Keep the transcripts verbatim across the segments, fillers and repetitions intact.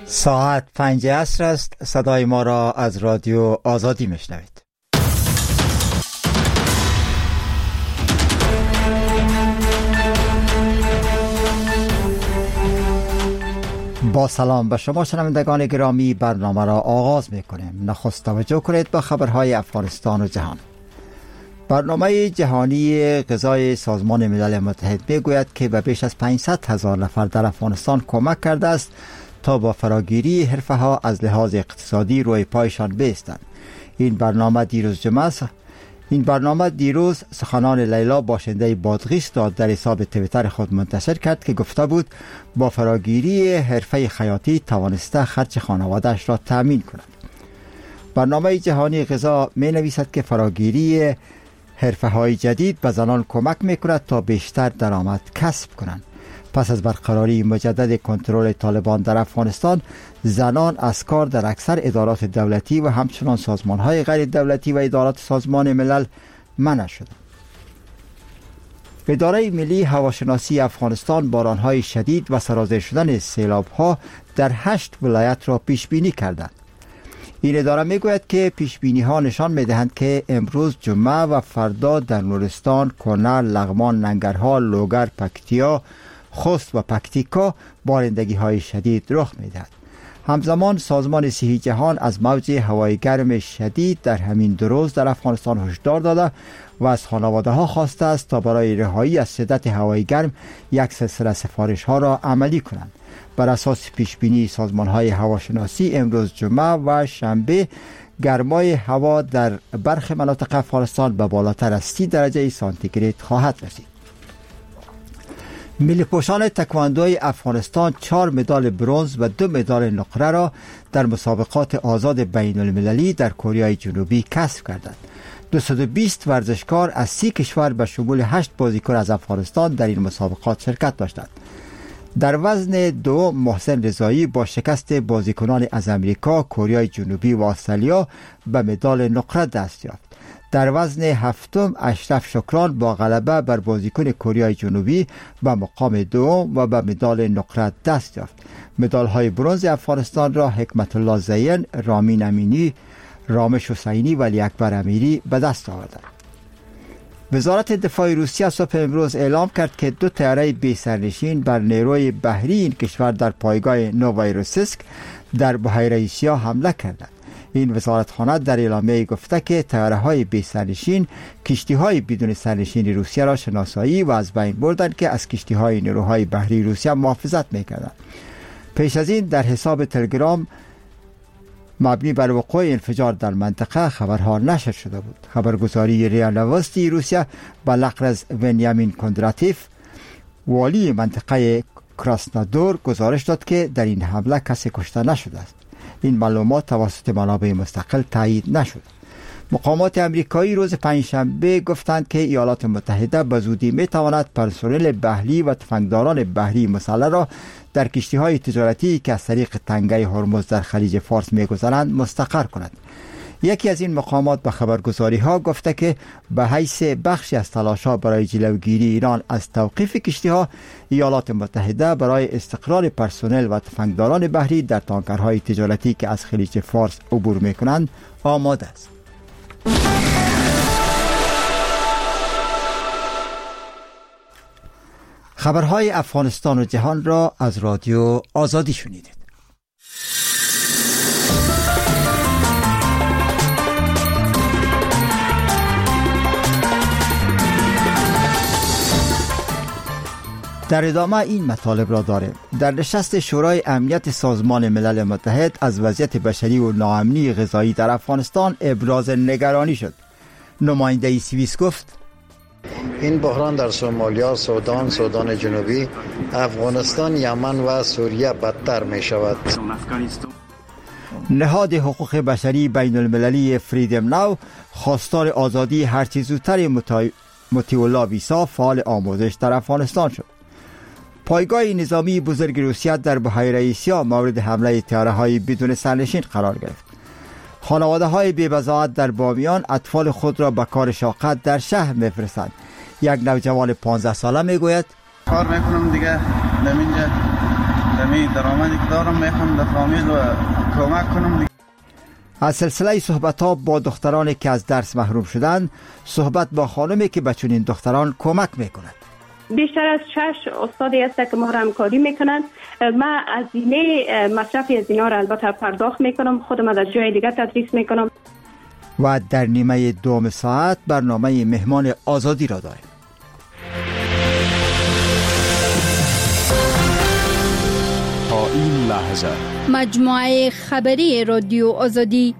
ساعت پنج عصر است. صدای ما را از رادیو آزادی میشنوید. با سلام به شما شنوندگان گرامی، برنامه را آغاز میکنیم. نخست توجه کنید به خبرهای افغانستان و جهان. برنامه جهانی غذای سازمان ملل متحد میگوید که به بیش از پانصد هزار نفر در افغانستان کمک کرده است تا با فراگیری حرفه ها از لحاظ اقتصادی روی پایشان بایستند. این برنامه دیروز جمعه این برنامه دیروز سخنان لیلا باشنده بادغیس داد در حساب توییتر خود منتشر کرد که گفته بود با فراگیری حرفه خیاطی توانسته خرج خانواده‌اش را تأمین کند. برنامه جهانی غذا می نویسد که فراگیری حرفه های جدید به زنان کمک می کند تا بیشتر درآمد کسب کنند. پس از برقراری مجدد کنترل طالبان در افغانستان، زنان از کار در اکثر ادارات دولتی و همچنان سازمان‌های غیر دولتی و ادارات سازمان ملل منع شدند. اداره ملی هواشناسی افغانستان باران‌های شدید و سرازیر شدن سیلاب‌ها در هشت ولایت را پیش بینی کردند. این اداره میگوید که پیشبینی‌ها نشان می‌دهند که امروز جمعه و فردا در نورستان، کنر، لغمان، ننگرهار، لوگر، پکتیا، خوست و پکتیکا بارندگی های شدید رخ میدهد. همزمان سازمان صحی جهان از موج هوای گرم شدید در همین دو روز در افغانستان هشدار داده و از خانواده ها خواسته است تا برای رهایی از شدت هوای گرم یک سلسله سفارش ها را عملی کنند. بر اساس پیش بینی سازمان های هواشناسی امروز جمعه و شنبه گرمای هوا در برخی مناطق افغانستان به بالاتر از سی درجه سانتیگراد خواهد رسید. ملی پوشان تکواندوی افغانستان چهار مدال برنز و دو مدال نقره را در مسابقات آزاد بین المللی در کره جنوبی کسب کردند. دویست و بیست ورزشکار از سی کشور به شمول هشت بازیکن از افغانستان در این مسابقات شرکت داشتند. در وزن دو محسن رضایی با شکست بازیکنان از امریکا، کره جنوبی و استرالیا به مدال نقره دست یافت. در وزن هفتم اشرف شکران با غلبه بر بازیکن کره جنوبی به مقام دوم و به مدال نقره دست یافت. مدال های برنز افغانستان را حکمت الله زین، رامین امینی، رامش حسینی و علی اکبر امیری به دست آوردند. وزارت دفاع روسیه صبح امروز اعلام کرد که دو طیاره بی سرنشین بر نیروی بحری این کشور در پایگاه نووایروسیسک در بحیره آسیا حمله کردند. این وزارتخانه در اعلامیه گفته که طیاره‌های بی سرنشین کشتی‌های بدون سرنشین روسیه را شناسایی و از بین بردند که از کشتی‌های نیروهای بحری روسیه محافظت می‌کردند. پیش از این در حساب تلگرام مبنی بر وقوع انفجار در منطقه خبرها نشر شده بود. خبرگزاری ریا نوستی روسیه به نقل از ونیامین کندراتیف، والی منطقه کراسنودار، گزارش داد که در این حمله کسی کشته نشده است. این معلومات توسط منابع مستقل تایید نشد. مقامات امریکایی روز پنجشنبه گفتند که ایالات متحده به زودی میتواند پرسنل بحری و تفنگداران بحری مسلح را در کشتی‌های تجارتی که از طریق تنگه هرمز در خلیج فارس می‌گذرند مستقر کند. یکی از این مقامات به خبرگزاری‌ها گفته که به حیث بخشی از تلاش‌ها برای جلوگیری ایران از توقیف کشتی‌ها، ایالات متحده برای استقرار پرسنل و تفنگداران بحری در تانکرهای تجارتی که از خلیج فارس عبور می‌کنند آماده است. خبرهای افغانستان و جهان را از رادیو آزادی شنیدید. در ادامه این مطالب را داریم. در نشست شورای امنیت سازمان ملل متحد از وضعیت بشری و ناامنی غذایی در افغانستان ابراز نگرانی شد. نماینده سوئیس گفت این بحران در سومالیا، سودان، سودان جنوبی، افغانستان، یمن و سوریه بدتر می شود. نهاد حقوق بشری بین المللی فریدم ناو خواستار آزادی هرچی زودتر مطیع ویسا فعال آموزش در افغانستان شد. پایگاه نظامی بزرگ روسیه در بحیره آسیا مورد حمله طیاره‌های بدون سرنشین قرار گرفت. خانواده های بی‌بضاعت در بامیان اطفال خود را به کار شاقت در شهر می‌فرستند. یک نوجوان پانزده ساله میگوید کار میکنم دیگه، نمینجا دمی درآمدی که دارم میخوام در فامیل و کمک کنم. از سلسله صحبت‌ها با دخترانی که از درس محروم شدند، صحبت با خانمی که به چنین دختران کمک میکند. بیشتر از شش استادی هست که ما را همکاری میکنن. من از اینه مصرفی از اینا را البته پرداخت میکنم، خودم از جای دیگر تدریس میکنم. و در نیمه دوم ساعت برنامه مهمان آزادی را داریم. تا این لحظه مجموعه خبری رادیو آزادی.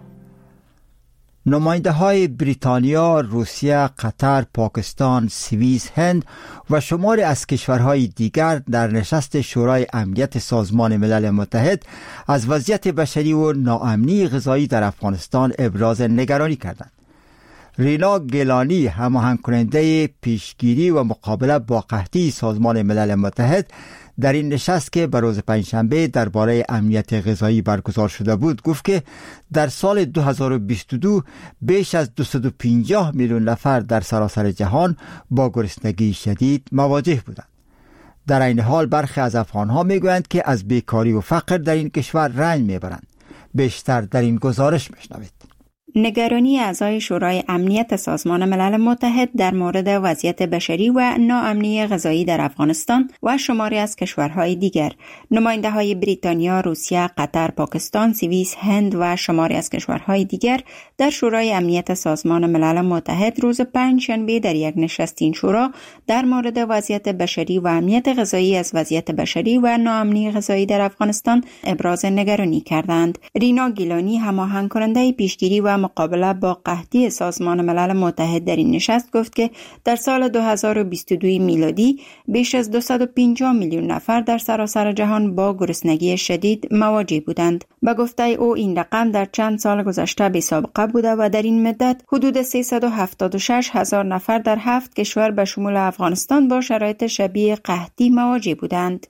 نماینده های بریتانیا، روسیه، قطر، پاکستان، سوئیس، هند و شماری از کشورهای دیگر در نشست شورای امنیت سازمان ملل متحد از وضعیت بشری و ناامنی غذایی در افغانستان ابراز نگرانی کردند. رینا گیلانی، هماهنگ کننده پیشگیری و مقابله با قحطی سازمان ملل متحد، در این نشست که به روز پنجشنبه درباره امنیت غذایی برگزار شده بود گفت که در سال دو هزار و بیست و دو بیش از دویست و پنجاه میلیون نفر در سراسر جهان با گرسنگی شدید مواجه بودند. در این حال برخی از افغانها میگویند که از بیکاری و فقر در این کشور رنج میبرند. بیشتر در این گزارش میشنوید. نگرانی اعضای شورای امنیت سازمان ملل متحد در مورد وضعیت بشری و ناامنی غذایی در افغانستان و شماری از کشورهای دیگر. نماینده های بریتانیا، روسیه، قطر، پاکستان، سوئیس، هند و شماری از کشورهای دیگر در شورای امنیت سازمان ملل متحد روز پنجشنبه در یک نشست این شورا در مورد وضعیت بشری و امنیت غذایی از وضعیت بشری و ناامنی غذایی در افغانستان ابراز نگرانی کردند. رینا گیلانی، هماهنگ کننده پیشگیری و مقابله با قحطی سازمان ملل متحد در این نشست گفت که در سال دو هزار و بیست و دو میلادی بیش از دویست و پنجاه میلیون نفر در سراسر جهان با گرسنگی شدید مواجه بودند. به گفته او این رقم در چند سال گذشته بی سابقه بوده و در این مدت حدود سیصد و هفتاد و شش هزار نفر در هفت کشور به شمول افغانستان با شرایط شبیه قحطی مواجه بودند.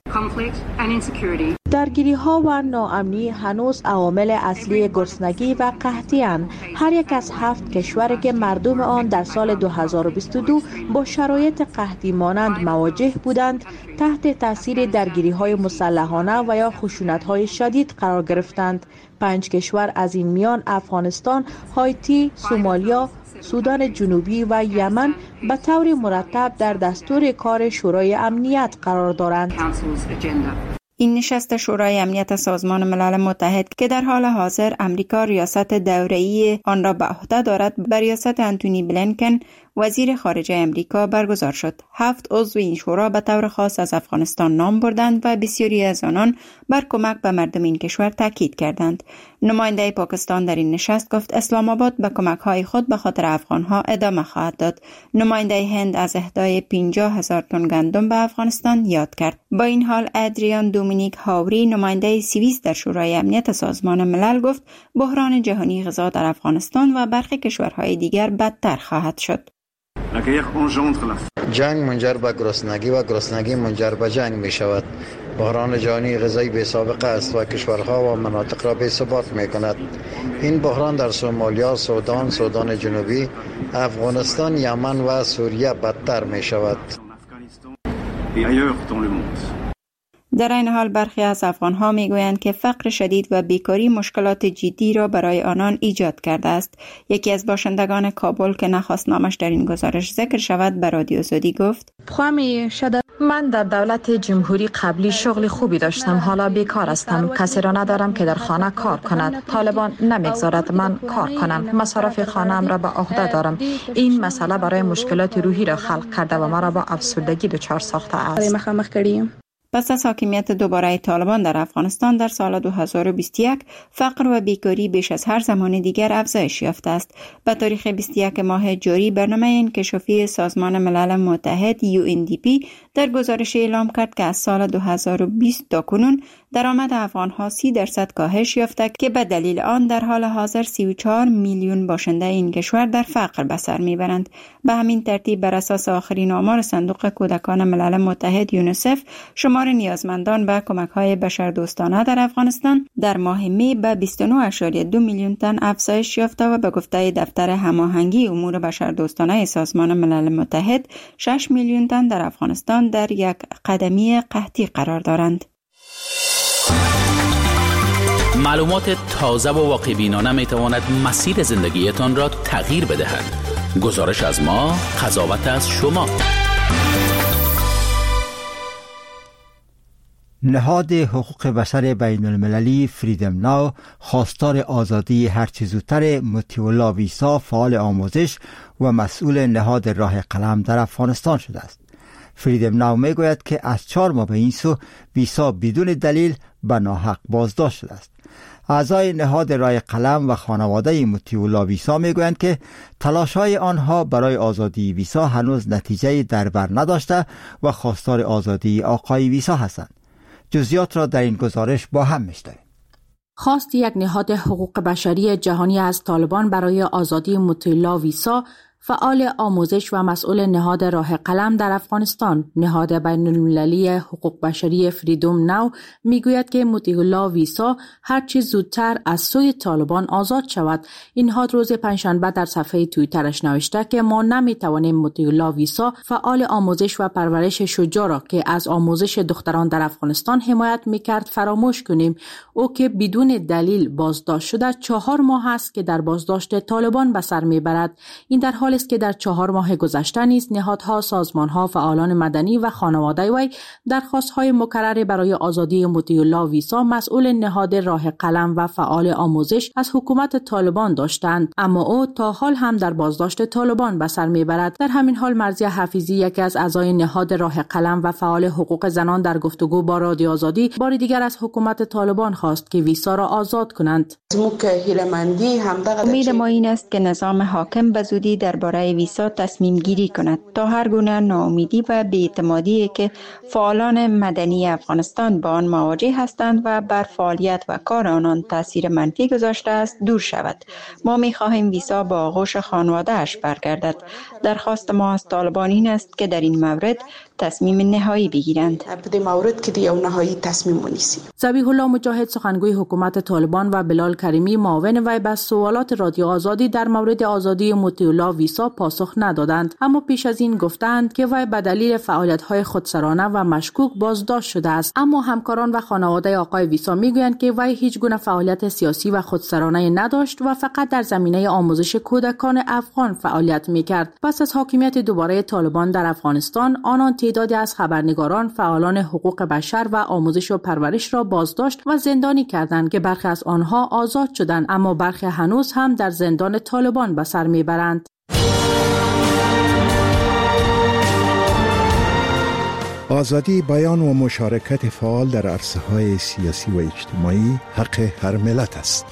درگیری ها و ناامنی هنوز عوامل اصلی گرسنگی و قحطی اند. هر یک از هفت کشور که مردم آن در سال دو هزار و بیست و دو با شرایط قحطی مانند مواجه بودند تحت تاثیر درگیری های مسلحانه و یا خشونت های شدید قرار گرفتند. پنج کشور از این میان افغانستان، هایتی، سومالیا، سودان جنوبی و یمن به طور مرتب در دستور کار شورای امنیت قرار دارند. این نشست شورای امنیت سازمان ملل متحد که در حال حاضر امریکا ریاست دوره‌ای آن را به عهده دارد به ریاست انتونی بلینکن وزیر خارجه امریکا برگزار شد. هفت عضو این شورا به طور خاص از افغانستان نام بردند و بسیاری از آنان بر کمک به مردم این کشور تاکید کردند. نماینده پاکستان در این نشست گفت اسلام آباد به کمک‌های خود به خاطر افغان‌ها ادامه خواهد داد. نماینده هند از اهدای پنجاه هزار تن گندم به افغانستان یاد کرد. با این حال ادریان دومینیک هاوری، نماینده سوئیس در شورای امنیت سازمان ملل گفت بحران جهانی غذا در افغانستان و برخی کشورهای دیگر بدتر خواهد شد. جنگ منجر به گرسنگی و گرسنگی منجر به جنگ می شود. بحران جهانی غذایی بی سابقه است و کشورها و مناطق را بی ثبات می کند. این بحران در سومالیا، سودان، سودان جنوبی، افغانستان، یمن و سوریه بدتر می شود. در این حال برخی از افغانها میگویند که فقر شدید و بیکاری مشکلات جدی را برای آنان ایجاد کرده است. یکی از باشندگان کابل که نخواست نامش در این گزارش ذکر شود به رادیو آزادی گفت: من در دولت جمهوری قبلی شغل خوبی داشتم، حالا بیکار هستم. کسی را ندارم که در خانه کار کند. طالبان نمیگذارد من کار کنم. مصارف خانه‌ام را به عهده دارم. این مسئله برای مشکلات روحی را خلق کرده و مرا با افسردگی دچار ساخته است. پس از حاکمیت دوباره طالبان در افغانستان در سال دو هزار و بیست و یک، فقر و بیکاری بیش از هر زمان دیگر افزایش یافته است. به تاریخ بیست و یک ماه جاری برنامه انکشافی سازمان ملل متحد یو ان دی پی در گزارش اعلام کرد که از سال دو هزار و بیست تا کنون درآمد افغانها سی درصد کاهش یافته که به دلیل آن در حال حاضر سی و چهار میلیون باشنده این کشور در فقر به سر میبرند. به همین ترتیب بر اساس آخرین آمار صندوق کودکان ملل متحد یونیسف، شمار نیازمندان به کمک‌های بشردوستانه در افغانستان در ماه می به بیست و نه ممیز دو میلیون تن افزایش یافته و به گفته دفتر هماهنگی امور بشردوستانه سازمان ملل متحد، شش میلیون تن در افغانستان در یک قدمی قحطی قرار دارند. معلومات تازه و واقع بینانه می تواند مسیر زندگیتان را تغییر بدهد. گزارش از ما، قضاوت از شما. نهاد حقوق بشر بین المللی فریدم ناو خواستار آزادی هرچه زودتر مطیع ویسا، فعال آموزش و مسئول نهاد راه قلم در افغانستان شده است. فریدم ناو می گوید که از چهار ماه به این سو ویسا بدون دلیل به ناحق بازداشت شده است. اعضای نهاد راه قلم و خانواده مطیع ویسا می گویند که تلاش‌های آنها برای آزادی ویسا هنوز نتیجه در بر نداشته و خواستار آزادی آقای ویسا هستند. جزئیات را در این گزارش با هم میشنویم. خواست یک نهاد حقوق بشری جهانی از طالبان برای آزادی مطیع ویسا، فعال آموزش و مسئول نهاد راه قلم در افغانستان، نهاد بین المللی حقوق بشری فریدم ناو میگوید که مطیع ویسا هر چه زودتر از سوی طالبان آزاد شود. این نهاد روز پنجشنبه در صفحه توییترش نوشته که ما نمیتوانیم مطیع ویسا، فعال آموزش و پرورش شجاع را که از آموزش دختران در افغانستان حمایت میکرد فراموش کنیم. او که بدون دلیل بازداشت شده چهار ماه است که در بازداشت طالبان به سر میبرد. این در حال است که در چهار ماه گذشته نیز نهادها، سازمانها، فعالان مدنی و خانواده وی درخواست‌های مکرر برای آزادی مطیع ویسا، مسئول نهاد راه قلم و فعال آموزش، از حکومت طالبان داشتند، اما او تا حال هم در بازداشت طالبان به سر میبرد. در همین حال مرضیه حفیظی، یکی از اعضای نهاد راه قلم و فعال حقوق زنان، در گفتگو با رادیو آزادی بار دیگر از حکومت طالبان خواست که ویسا را آزاد کنند. امید ما این است که نظام حاکم به زودی درباره ویسا تصمیم گیری کند تا هر گونه ناامیدی و بی‌اعتمادی که فعالان مدنی افغانستان با آن مواجه هستند و بر فعالیت و کار آنان تاثیر منفی گذاشته است دور شود. ما می خواهیم ویسا با آغوش خانواده‌اش برگردد. درخواست ما از طالبان این است که در این مورد تصمیم نهایی بگیرند. ذبیح الله مجاهد، سخنگوی حکومت طالبان، و بلال کریمی، معاون وی، به سوالات رادیو آزادی در مورد آزادی مطیع ویسا پاسخ ندادند، اما پیش از این گفتند که وی به دلیل فعالیت‌های خودسرانه و مشکوک بازداشت شده است. اما همکاران و خانواده آقای ویسا میگویند که وی هیچ گونه فعالیت سیاسی و خودسرانه نداشت و فقط در زمینه آموزش کودکان افغان فعالیت میکرد. پس از حاکمیت دوباره طالبان در افغانستان، آنان تعدادی از خبرنگاران، فعالان حقوق بشر و آموزش و پرورش را بازداشت و زندانی کردند که برخی از آنها آزاد شدند، اما برخی هنوز هم در زندان طالبان به سر میبرند. آزادی بیان و مشارکت فعال در عرصه‌های سیاسی و اجتماعی حق هر ملت است.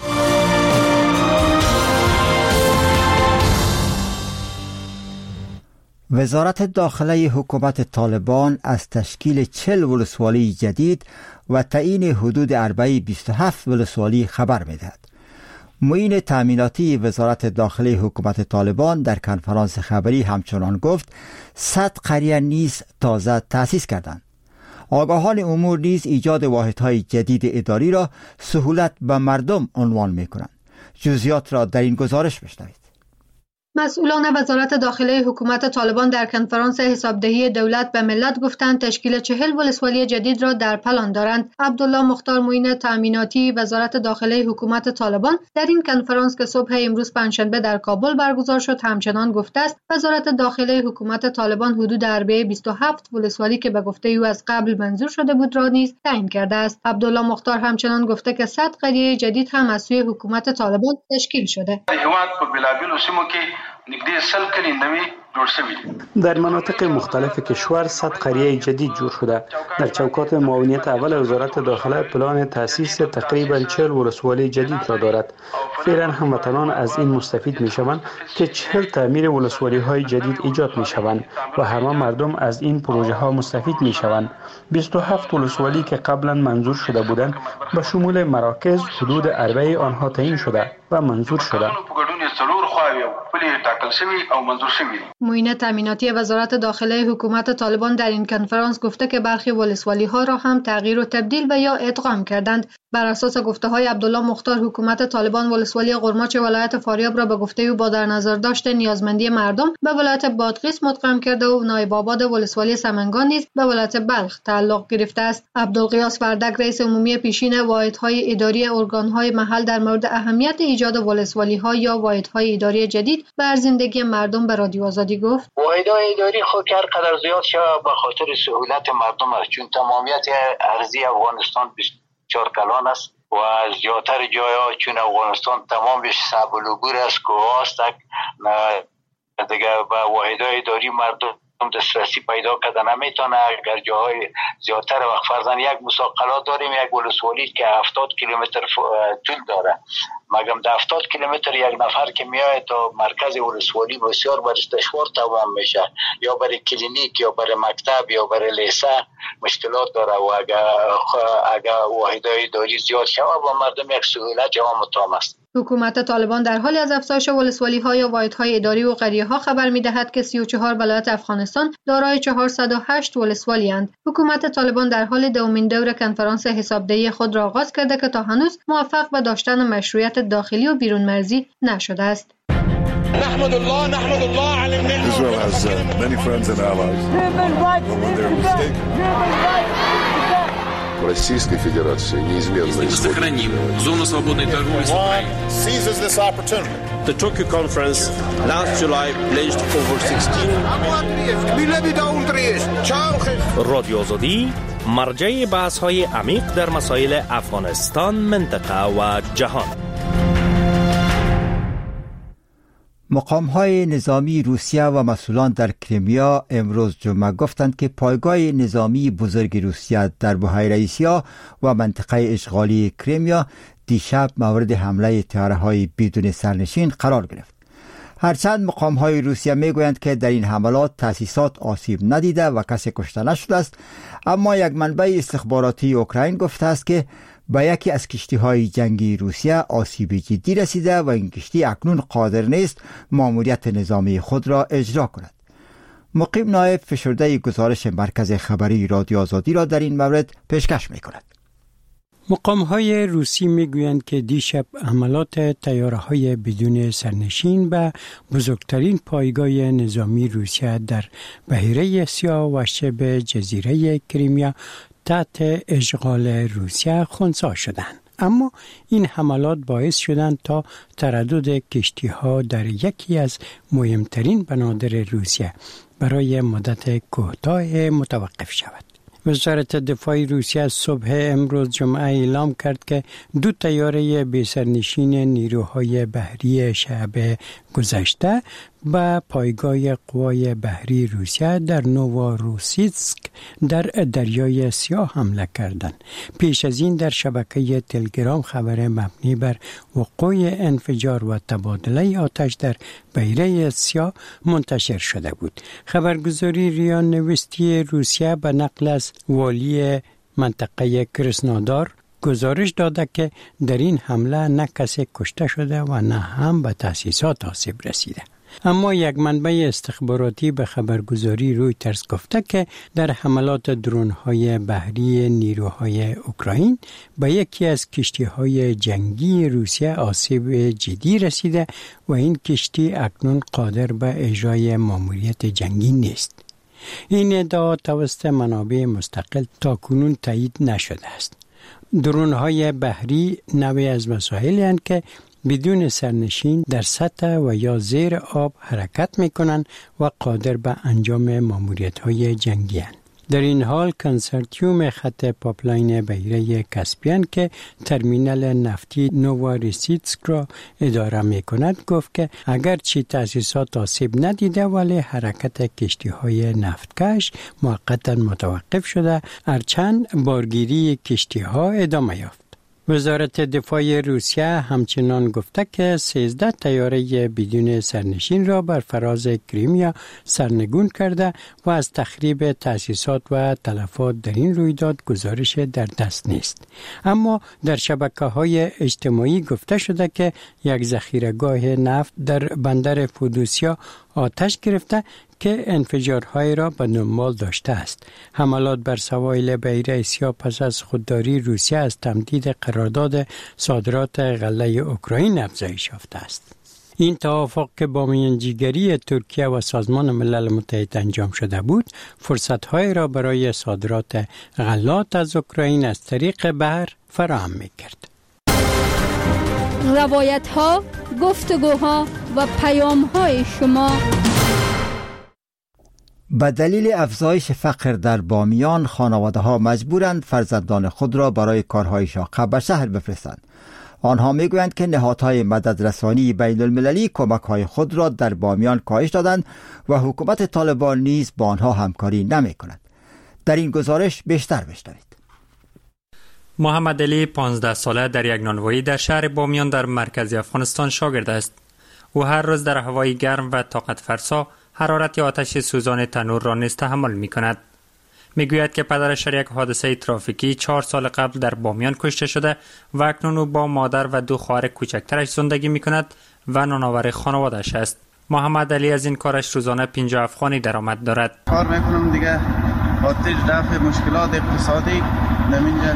وزارت داخله حکومت طالبان از تشکیل چهل ولسوالی جدید و تعیین حدود اربعه بیست و هفت ولسوالی خبر می‌دهد. معین تأمیناتی وزارت داخله حکومت طالبان در کنفرانس خبری همچنان گفت صد قریه نیز تازه تأسیس کردند. آگاهان امور نیز ایجاد واحدهای جدید اداری را سهولت به مردم عنوان می‌کنند. جزئیات را در این گزارش بشنوید. مسئولان وزارت داخله حکومت طالبان در کنفرانس حسابدهی دولت به ملت گفتند تشکیل چهل ولسوالی جدید را در پلان دارند. عبدالله مختار معین تأمیناتی وزارت داخله حکومت طالبان در این کنفرانس که صبح امروز پنجشنبه در کابل برگزار شد همچنان گفته است وزارت داخله حکومت طالبان حدود اربعه بیست و هفت ولسوالی که به گفته او از قبل منظور شده بود را نیز تعیین کرده است. عبدالله مختار همچنان گفته که صد قریه جدید هم از سوی حکومت طالبان تشکیل شده. در مناطق مختلف کشور صد قریه جدید جور شده. در چوکات معاونیت اول وزارت داخله پلان تأسیس تقریبا چهل ولسوالی جدید را دارد. فعلا هموطنان از این مستفید می شوند که چهل تعمیر ولسوالی های جدید ایجاد می شوند و همه مردم از این پروژه ها مستفید می شوند. بیست و هفت ولسوالی که قبلا منظور شده بودند به شمول مراکز حدود اربعه آنها تعیین شده و منظور شده. پلی ټاکل شوی او منظور شوی. معین تامیناتی وزارت داخله حکومت طالبان در این کنفرانس گفته که برخی ولسوالی ها را هم تغییر و تبدیل و یا ادغام کردند. بر اساس گفته های عبدالله مختار، حکومت طالبان ولسوالی قرماچ ولایت فاریاب را به گفته او با در نظر داشت نیازمندی مردم به ولایت بادغیس مدغم کرده و نایب آباد ولسوالی سمنگان نیز به ولایت بلخ تعلق گرفته است. عبدالقیاس وردک، رئیس عمومی پیشین واحدهای اداری ارگانهای محل، در مورد اهمیت ایجاد ولسوالی ها یا واحدهای اداری جدید بر زندگی مردم به رادیو آزادی گفت: واحدهای اداری خود هر قدر زیاد شود به خاطر سهولت مردم است، چون تمامیت ارضی افغانستان بسیار کلان است و زیادتر جاها چون افغانستان تمامش صعب العبور است، کوهاست، دیگه به واحدهای اداری مردم دسترسی پیدا کردن نمیتونه. اگر جاهای زیادتر وقت فرضاً یک مساقلات داریم، یک ولسوالی که هفتاد کیلومتر طول داره، مگم ده هفتاد کیلومتر یک نفر که میاد تا مرکز ولسوالی بسیار برش دشوار تمام میشه، یا برای کلینیک یا برای مکتب یا برای لیسه مشکلات داره. و اگر اگر واحدهای اداری زیاد شود و مردم یک سهولت جواب تام است. حکومت طالبان در حال از افزایش ولسوالی ها یا واحدهای اداری و قریه ها خبر می دهد که سی و چهار ولایت افغانستان دارای چهارصد و هشت ولسوالی اند. حکومت طالبان در حال دومین دور کنفرانس حسابدهی خود را آغاز کرده که تا هنوز موفق به داشتن مشروعیت داخلی و بیرون مرزی نشده است. نحمد الله نحمد الله على النعمة. Israel has uh, many friends and allies. When they're mistaken. Российской Федерации неизменно сохраним зону свободной торговли с Украиной. Seizes this opportunity. The Tokyo conference last July pledged over sixteen. رادیو آزادی مرجع بحث‌های عمیق در مسائل افغانستان، منطقه و جهان. مقام‌های نظامی روسیه و مسئولان در کریمیا امروز جمعه گفتند که پایگاه نظامی بزرگ روسیه در بحیره آسیا و منطقه اشغالی کریمیا دیشب مورد حمله طیاره‌های بدون سرنشین قرار گرفت. هرچند مقام‌های روسیه میگویند که در این حملات تأسیسات آسیب ندیده و کسی کشته نشده است، اما یک منبع استخباراتی اوکراین گفته است که به یکی از کشتی‌های جنگی روسیه آسیب جدی رسیده و این کشتی اکنون قادر نیست ماموریت نظامی خود را اجرا کند. مقیم نایب فشرده گزارش مرکز خبری رادیو آزادی را در این مورد پیشکش می‌کند. مقام‌های روسی میگویند که دیشب حملات طیاره‌های بدون سرنشین به بزرگترین پایگاه نظامی روسیه در بحیره آسیا و شبه جزیره کریمیا تحت اشغال روسیه خنثی شدند. اما این حملات باعث شدند تا تردد کشتی‌ها در یکی از مهمترین بنادر روسیه برای مدت کوتاه متوقف شود. وزارت دفاع روسیه صبح امروز جمعه اعلام کرد که دو طیاره بی‌سرنشین نیروهای بحری شب گذشته به پایگاه قوای بحری روسیه در نوواروسیسک در دریای سیاه حمله کردند. پیش از این در شبکه تلگرام خبر مبنی بر وقوع انفجار و تبادله آتش در بحیره سیاه منتشر شده بود. خبرگزاری ریا نوستی روسیه به نقل از والی منطقه کرسنودار گزارش داده که در این حمله نه کسی کشته شده و نه هم به تأسیسات آسیب رسیده. اما یک منبع استخباراتی به خبرگزاری رویترز گفته که در حملات درون‌های بحری نیروهای اوکراین به یکی از کشتی‌های جنگی روسیه آسیب جدی رسیده و این کشتی اکنون قادر به اجرای ماموریت جنگی نیست. این ادعا توسط منابع مستقل تاکنون تایید نشده است. درون‌های بحری نوعی از وسایلی هستند که بدون سرنشین در سطح و یا زیر آب حرکت می‌کنند و قادر به انجام ماموریت‌های جنگی هستند. در این حال کنسرتیوم خط پاپلاین بحیره کاسپین که ترمینال نفتی نوواروسیسک را اداره می‌کند گفت که اگرچه تأسیسات آسیب ندیده ولی حرکت کشتی‌های نفتکش موقتا متوقف شده، هرچند بارگیری کشتی‌ها ادامه یافت. وزارت دفاع روسیه همچنان گفته که سیزده طیاره بدون سرنشین را بر فراز کریمیا سرنگون کرده و از تخریب تأسیسات و تلفات در این رویداد گزارش در دست نیست. اما در شبکه‌های اجتماعی گفته شده که یک ذخیره‌گاه نفت در بندر فودوسیا آتش گرفته که انفجارهای را به دنبال داشته است. حملات بر سواحل بحیره اسیا پس از خودداری روسیه از تمدید قرارداد صادرات غله اوکراین افزایش یافته است. این توافق که با میانجیگری ترکیه و سازمان ملل متحد انجام شده بود، فرصت‌های را برای صادرات غلات از اوکراین از طریق بحر فراهم می‌کرد. روایت‌ها، گفتگوها و پیام‌های شما. به دلیل افزایش فقر در بامیان، خانواده ها مجبورند فرزندان خود را برای کارهای شاقه به شهر بفرستند. آنها میگویند که نهادهای مددرسانی بین المللی کمک های خود را در بامیان کاهش دادند و حکومت طالبان نیز با آنها همکاری نمی کند. در این گزارش بیشتر بشنوید. محمد علی پانزده ساله در یک نانوایی در شهر بامیان در مرکز افغانستان شاگرد است. او هر روز در هوای گرم و طاقت فرسا حرارت آتش سوزان تنور را نیز تحمل می کند. می گوید که پدرش در یک حادثه ترافیکی چهار سال قبل در بامیان کشته شده و اکنون او با مادر و دو خواهر کوچکترش زندگی می کند و نانآور خانواده‌اش است. محمد علی از این کارش روزانه پنجاه افغانی درآمد دارد. کار میکنم دیگه خاطر دفع مشکلات اقتصادی نمینجا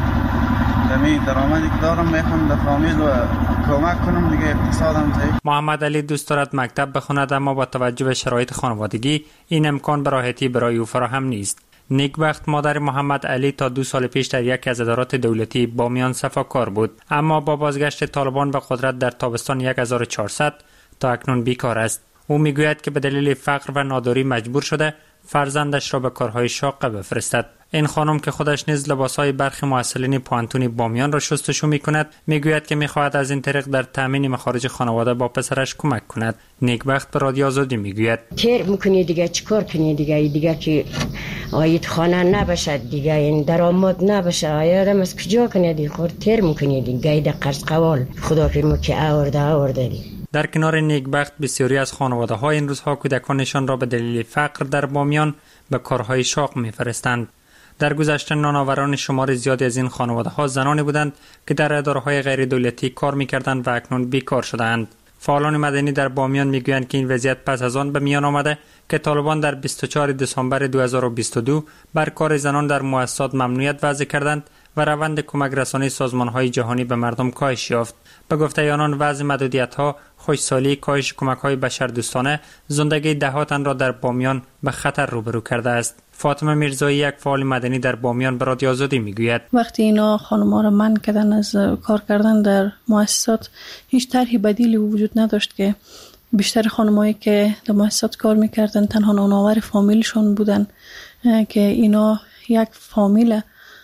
دمی درآمدی که دارم میخوام در فامیل و کمک کنم دیگه اقتصادم ضعیف. محمد علی دوست دارد مکتب بخواند، اما با توجه به شرایط خانوادگی این امکان به راحتی برای او فراهم نیست. نیکبخت مادر محمد علی تا دو سال پیش در یکی از ادارات دولتی بامیان صفاکار بود، اما با بازگشت طالبان به قدرت در تابستان هزار و چهارصد تا اکنون بیکار است. او میگوید که به دلیل فقر و ناداری مجبور شده فرزندش را به کارهای شاقه بفرستد. این خانم که خودش نیز لباسهای برخی محصلین پوانتون بامیان را شستشو میکند، میگوید که میخواهد از این طریق در تامین مخارج خانواده با پسرش کمک کند. نیکبخت به رادیو آزادی میگوید تیر میکنی دیگه، چیکار کنی دیگه؟ دیگه که آید خانه نباشه دیگه، این درآمد نباشه، آیادم از کجا کنی دیگه؟ خور تیر میکنی دیگه، گاید قرض قوال خدا که که آورده آورده دی. در کنار نیکبخت بسیاری از خانواده ها این روزها کودکانشان را به دلیل فقر در بامیان به کارهای شاق میفرستند. در گذشته نانآوران شمار زیادی از این خانواده ها زنانی بودند که در اداره‌های غیر دولتی کار میکردند و اکنون بیکار شدند. فعالان مدنی در بامیان میگویند که این وضعیت پس از آن به میان آمده که طالبان در بیست و چهارم دسامبر دو هزار و بیست و دو بر کار زنان در مؤسسات ممنوعیت وضع کردند و روند کمک رسانی سازمان‌های جهانی به مردم کاهش یافت. به گفته آنان وضع محدودیت‌ها، خشکسالی، کاهش کمک‌های بشردوستانه زندگی دهاتان را در بامیان به خطر روبرو کرده است. فاطمه میرزایی یک فعال مدنی در بامیان به رادیو آزادی میگوید وقتی اینا خانم‌ها را منع کردن از کار کردن در مؤسسات، هیچ طرحی بدیلی وجود نداشت که بیشتر خانم‌هایی که در مؤسسات کار میکردن تنها نانآور فامیلشون بودن که اینا یک فامیل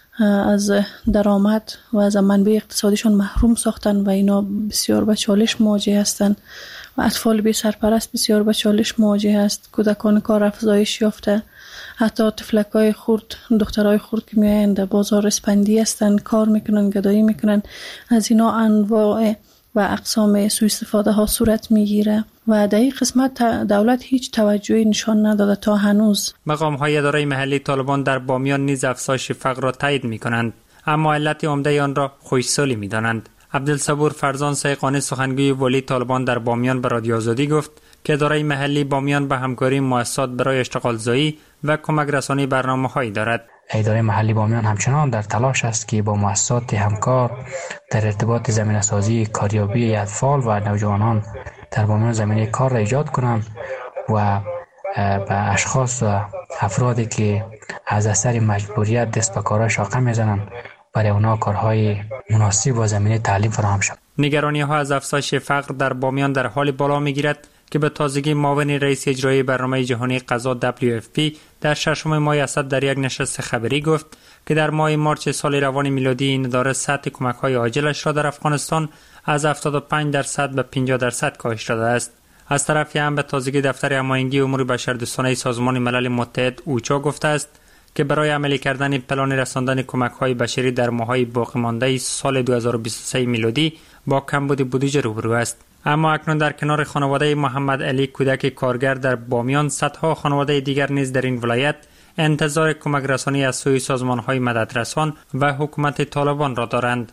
از درآمد و از منبع اقتصادیشون محروم ساختن و اینا بسیار به چالش مواجه هستند و اطفال بی سرپرست بسیار به چالش مواجه است. کودکان کار افزایش یافته، حتی طفلکای خرد، دخترای خرد که میایند در بازار اسپندی هستن، کار میکنن، گدایی میکنن، از اینا انواع و اقسام سوء استفاده ها صورت میگیره و در این قسمت دولت هیچ توجهی نشان نداده تا هنوز. مقام های اداره محلی طالبان در بامیان نیز افزایش فقر را تایید میکنند، اما علت عمده آن را خشکسالی میدانند. عبدالصبور فرزان سیقانی سخنگوی ولی طالبان در بامیان به رادیو آزادی گفت که اداره محلی بامیان به همکاری مؤسسات برای اشتغال زایی و کمک رسانی برنامه‌هایی دارد. اداره محلی بامیان همچنان در تلاش است که با مؤسسات همکار در ارتباط زمینه‌سازی کاریابی اطفال و نوجوانان در بامیان زمینه کار را ایجاد کنند و به اشخاص و افرادی که از اثر مجبوریت دست به کارهای شاقه میزنند برای اونا کارهای مناسب و زمینه تعلیم فراهم شود. نگرانی ها از افزایش فقر در بامیان در حال بالا میگیرد که به تازگی معاون رئیس اجرایی برنامه جهانی غذا دبلیو اف پی در ششم ماه اسد در یک نشست خبری گفت که در ماه مارچ سال روان میلادی این اداره سطح کمک‌های عاجلش را در افغانستان از هفتاد و پنج درصد به پنجاه درصد کاهش داده است. از طرفی هم به تازگی دفتر هماهنگی امور بشردوستانه سازمان ملل متحد اوچا گفته است که برای عملی کردن پلان رساندن کمک‌های بشری در ماه‌های باقی مانده سال دو هزار و بیست و سه میلادی با کمبود بودجه روبرو است. اما اکنون در کنار خانواده محمد علی کودک کارگر در بامیان، صدها خانواده دیگر نیز در این ولایت انتظار کمک رسانی از سوی سازمان‌های مددرسان و حکومت طالبان را دارند.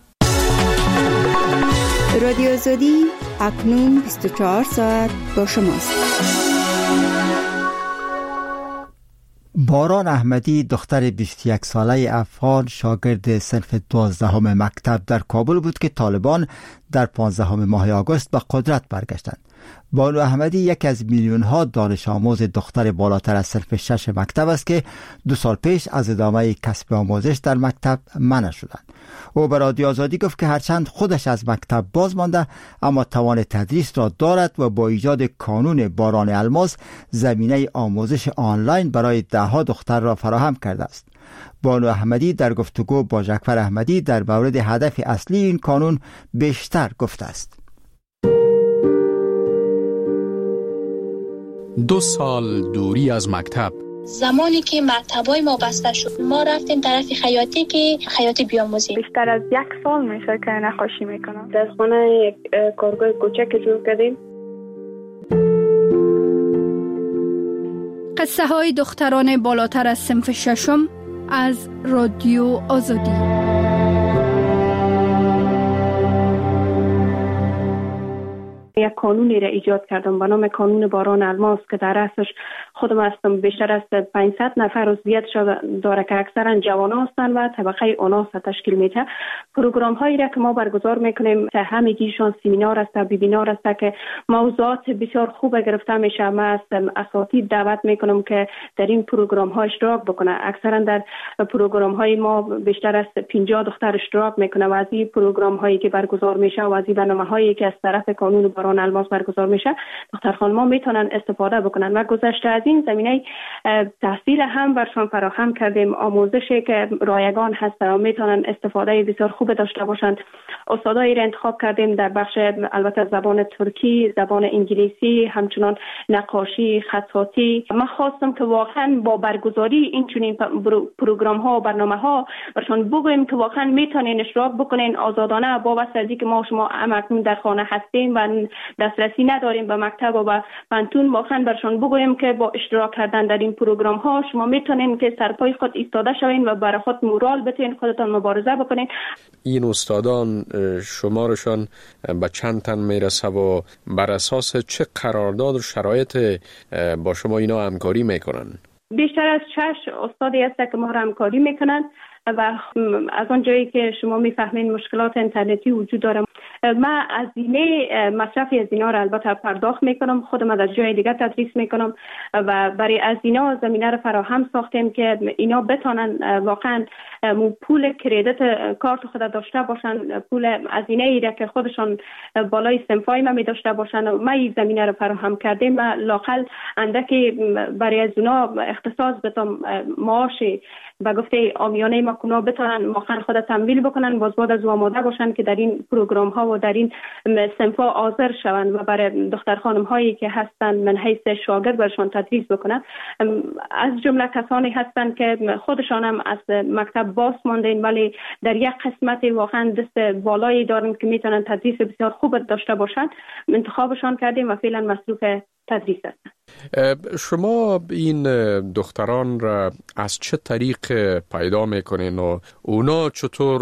رادیو آزادی اکنون بیست و چهار ساعت با شماست. باران احمدی دختر بیست و یک ساله افغان شاگرد صنف دوازدهم مکتب در کابل بود که طالبان در پانزدهم ماه آگوست به قدرت برگشتند. بانو احمدی یکی از میلیون ها دانش آموز دختر بالاتر از صنف شش مکتب است که دو سال پیش از ادامه کسب آموزش در مکتب منع شدند. او به رادیو آزادی گفت که هرچند خودش از مکتب باز مانده اما توان تدریس را دارد و با ایجاد کانون باران الماس زمینه آموزش آنلاین برای ده ها دختر را فراهم کرده است. بانو احمدی در گفتگو با جعفر احمدی در مورد هدف اصلی این کانون بیشتر گفته است. دو سال دوری از مکتب. زمانی که مکتبای ما بسته شد ما رفتیم طرف خیاطی که خیاطی بیاموزیم. بیشتر از یک سال میشه که نقاشی میکنم. در خانه یک کارگاه کوچک جور کردیم. قصه های دختران بالاتر از صنف ششم از رادیو آزادی. یک قانونی را ایجاد کردم به نام قانون باران الماس که در اصلش خودم هستم بیشتر از پانصد نفر عضویت داره که اکثرا جوان هستند و طبقه اوناس تشکیل میده. پروگرام هایی را که ما برگزار میکنیم همگیشان سمینار است، وبینار است که موضوعات بسیار خوب گرفته میشه. ما از اساتید دعوت میکنم که در این پروگرام ها اشتراک بکنه. اکثرا در پروگرام های ما بیشتر از پنجاه دختر اشتراک میکنه و از این پروگرام هایی که برگزار میشه و از این برنامه هایی که از طرف قانون باران الماس برگزار میشه دختر خانم‌ها میتونن استفاده بکنن. و گذشته از این زمینه تحصیل هم برشان فراهم کردیم، آموزشی که رایگان هست و میتونن استفاده بسیار خوب داشته باشند. استادایی را انتخاب کردیم در بخش البته زبان ترکی، زبان انگلیسی، همچنان نقاشی، خطاطی. من خواستم که واقعا با برگزاری این چنین پروگرام ها و برنامه ها برشان بگوییم که واقعا میتونین اشتراک بکنین آزادانه با واسطه که ما شما همکنون در خانه هستیم و دسترسی نداریم به مکتب و به پانتون. واقعا برشان بگوییم که با اشتراک کردن در این پروگرام ها شما میتونین که سرپای خود ایستاده شوین و برای خود مورال بتین، خودتان مبارزه بکنین. این استادان شمارشان به چند تن میرسه و بر اساس چه قرارداد و شرایط با شما اینا همکاری میکنن؟ بیشتر از شش استادی هست که ما را همکاری میکنن و از آن جایی که شما میفهمین مشکلات اینترنتی وجود داره. من از اینه مصرفی از اینا را البته پرداخت میکنم، خودم از جای دیگه تدریس میکنم و برای از اینا زمینه را فراهم ساختیم که اینا بتونن واقعا پول کردیت کارت خود داشته باشن، پول از اینه ایره که خودشان بالای صنفای ما می داشته باشن. ما این زمینه را فراهم کردیم و لاقل اندکی برای از اونا اختصاص بدم معاشی و گفته آمیانه ما کنا بتونن واقعا خود تمویل بکنن، باز بعد از آماده باشن که در این پروگرام ها و در این صنفا حاضر شوند و برای دختر خانم هایی که هستن من حیث شاگرد برشان تدریس بکنن. از جمله کسانی هستن که خودشان هم از مکتب باز ماندین ولی در یک قسمت واقعا دست بالایی دارن که میتونن تدریس بسیار خوب داشته باشن. انتخابشان کردیم و فعلا مصروف تدریس هستن. شما این دختران را از چه طریق پیدا میکنین و اونا چطور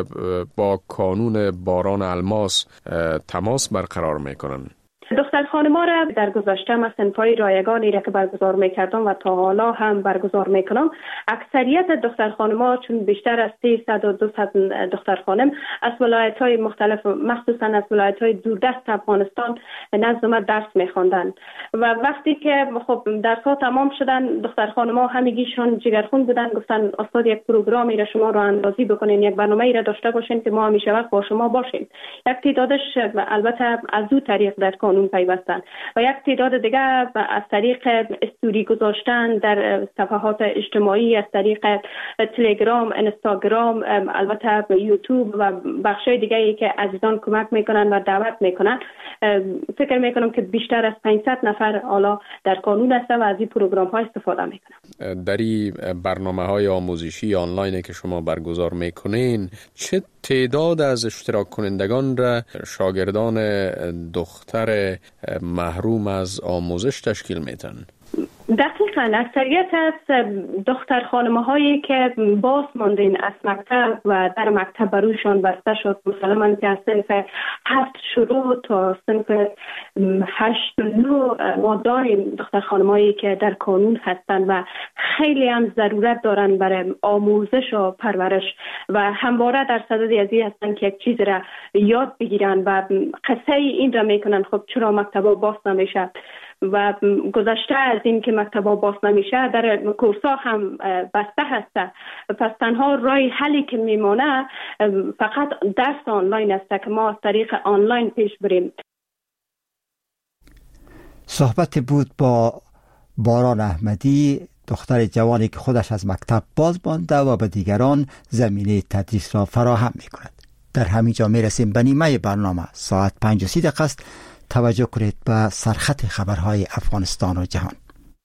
با کانون باران الماس تماس برقرار میکنن؟ دختر خانم‌ها را در گذشته من صنف‌های رایگانی را که برگزار می‌کردم و تا حالا هم برگزار می‌کنم، اکثریت دختر خانم‌ها چون بیشتر از سیصد و دویست دختر خانم از ولایت‌های مختلف مخصوصاً از ولایت‌های دوردست افغانستان نزد ما درس می‌خواندند و وقتی که خب درس‌ها تمام شدن دختر خانم‌ها همگیشون جگرخون بودن، گفتن استاد یک پروگرامی را شما را اندازی بکنین، یک برنامه‌ای را داشته باشین که ما همیشه وقت با شما باشیم. یک تعدادش البته از دو طریق در قانون پیدا پیوستند و یک تعداد دیگه از طریق استوری گذاشتن در صفحات اجتماعی، از طریق تلگرام، اینستاگرام، البته یوتیوب و بخشای دیگه ای که عزیزان کمک میکنن و دعوت میکنن. فکر میکنم که بیشتر از پانصد نفر حالا در کانون هستن و از این پروگرام ها استفاده میکنن. در این برنامه های آموزشی آنلاین که شما برگزار میکنین، چه تعداد از اشتراک کنندگان را شاگردان دختر محروم از آموزش تشکیل میدن؟ دقیقاً اکثریت از دختر خانمه هایی که باز ماندین از مکتب و در مکتب بروشان بسته شد، مثلا که از صنف هفت شروع تا صنف هشت و نو ما داریم دختر خانمه هایی که در کانون هستند و خیلی هم ضرورت دارن برای آموزش و پرورش و همواره در صدد ازی هستن که یک چیز را یاد بگیرن و قصه این را میکنن خب چرا مکتب باز نمیشه و گذشته از این که مکتب‌ها باز نمیشه در کورس‌ها هم بسته هسته. پس تنها راه حلی که میمونه فقط درس آنلاین است که ما از طریق آنلاین پیش بریم. صحبت بود با باران احمدی، دختر جوانی که خودش از مکتب باز مانده و به دیگران زمینه تدریس را فراهم می‌کند. در همین جا می‌رسیم به نیمه برنامه. ساعت پنج و سی دقیقه است. توجه کنید به سرخط خبرهای افغانستان و جهان.